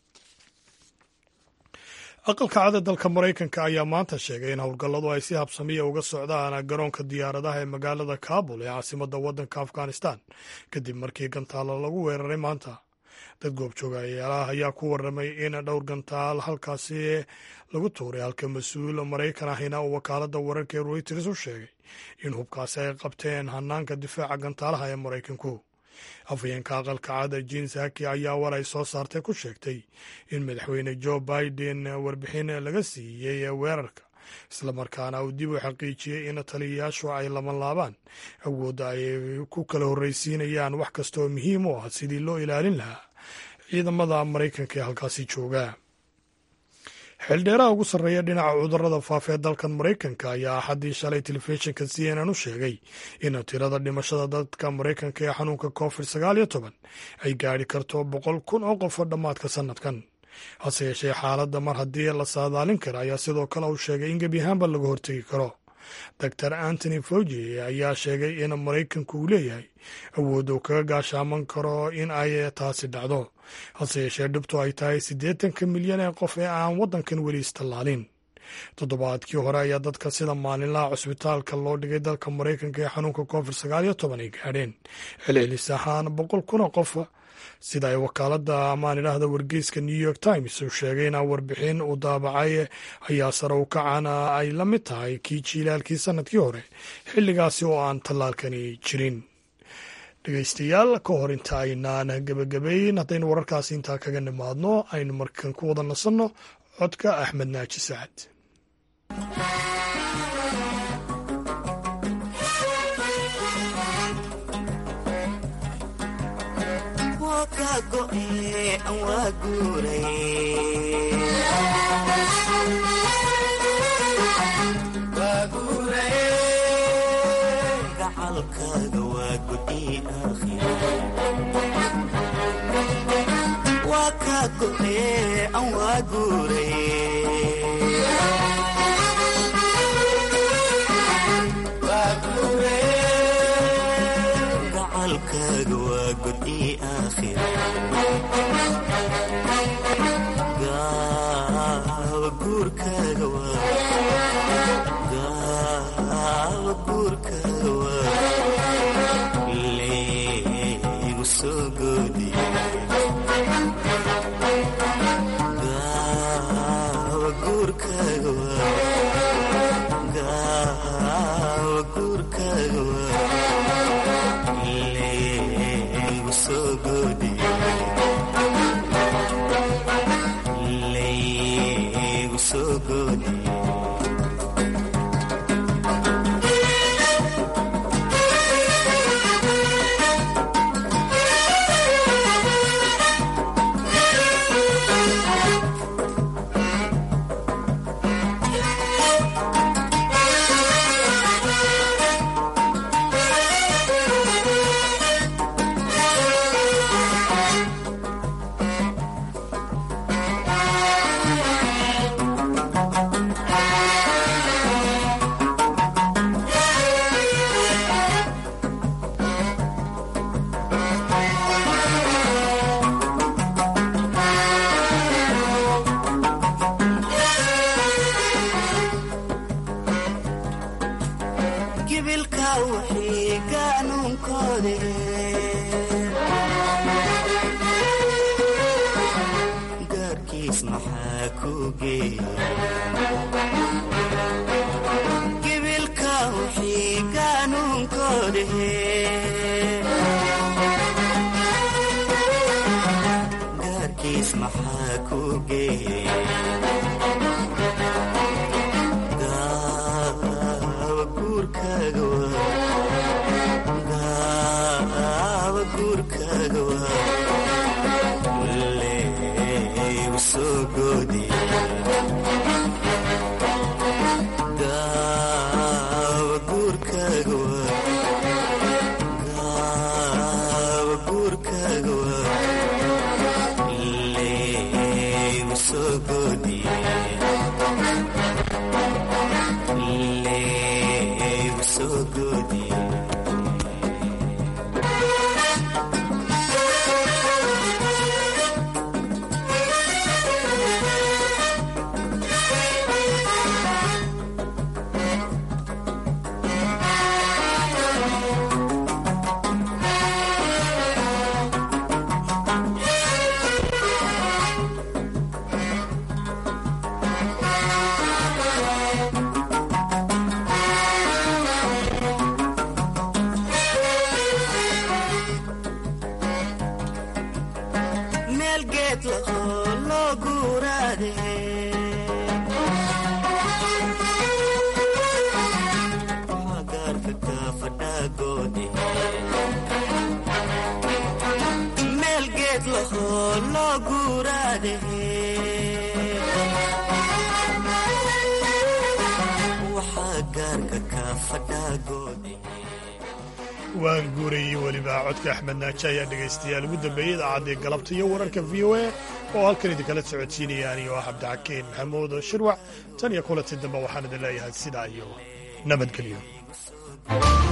aqalka cad ee dalka Mareykanka ayaa maanta sheegay in howlgalladu ay si habsamiya uga socdaan garoonka diyaaradaha ee magaalada Kaabul ee caasimadda waddanka Afghanistan kadib markii gantaalo lagu weeraray maanta. dad goobjoogayaalaha ayaa ku warramay in dhowr gantaal halkaasi lagu tuuray, halka mas-uul Maraykan ahina uu wakaaladda wararka ee Reuters u sheegay in hubkaasi ay qabteen hanaanka difaaca gantaalaha ee Maraykanku. afhayeenka aqalka cad Jen Psaki ayaa war ay soo saartay ku sheegtay in madaxweyne Joe Biden warbixin laga siiyey weerarka, islamarkaana uu dib u xaqiijiyey in taliyayaashu ay labanlaabaan awoodda ay ku kala horreysiinayaan wax kasta oo muhiim u ah sidii loo ilaalin lahaa ciidamada Maraykanka ee halkaasi jooga. xildheeraha ugu sarreeya dhinaca cudurrada faafa ee dalkan Maraykanka ayaa axaddii shalay telefishinka CNN u sheegay in tirada dhimashada dadka Maraykanka ee xanuunka COVID-19 ay gaadhi karto 100,000 oo qof oo dhammaadka sanadkan. hase yeeshee xaaladda mar haddii la saadaalin kara ayaa sidoo kale uu sheegay in gebi ahaanba laga hortegi karo. dor antony fauci ayaa sheegay in maraykanku uu leeyahay awood uu kaga gaashaaman karo in ay taasi dhacdo, hase yeeshee dhibtu ay tahay 80 milyan ee qof ee aan waddankan weli istallaalin. toddobaadkii hore ayaa dadka sida maalinlaha cusbitaalka loo dhigay dalka maraykanka ee xanuunka covid-19 ay gaadheen celcelis ahaan 100,000 qof, sida ay wakaaladda amaan idhaahda wargeyska New York Times uu sheegay in warbixin uu daabacay ayaa sare u kacana ay la mid tahay kii jiilaalkii sanadkii hore xilligaasi oo aan tallaalkani jirin. dhegeystayaal, ka hor inta aynaan gebagabeyn haddaynu wararkaasi intaa kaga nimaadno aynu markan ku wada nasanno codka Axmed Naaji Sacad. waan guurayey weliba codka Axmed Naaji ayaa dhegaystayaal ugu dambeeyey idaacadii galabta iyo wararka VOA oo halkan idinkala socodsiinaya aniga oo Cabdixakiin Maxamuud Shirwac. tan iyo kulanti dambe waxaan idin leeyahay sidaa iyo nabadgelyo.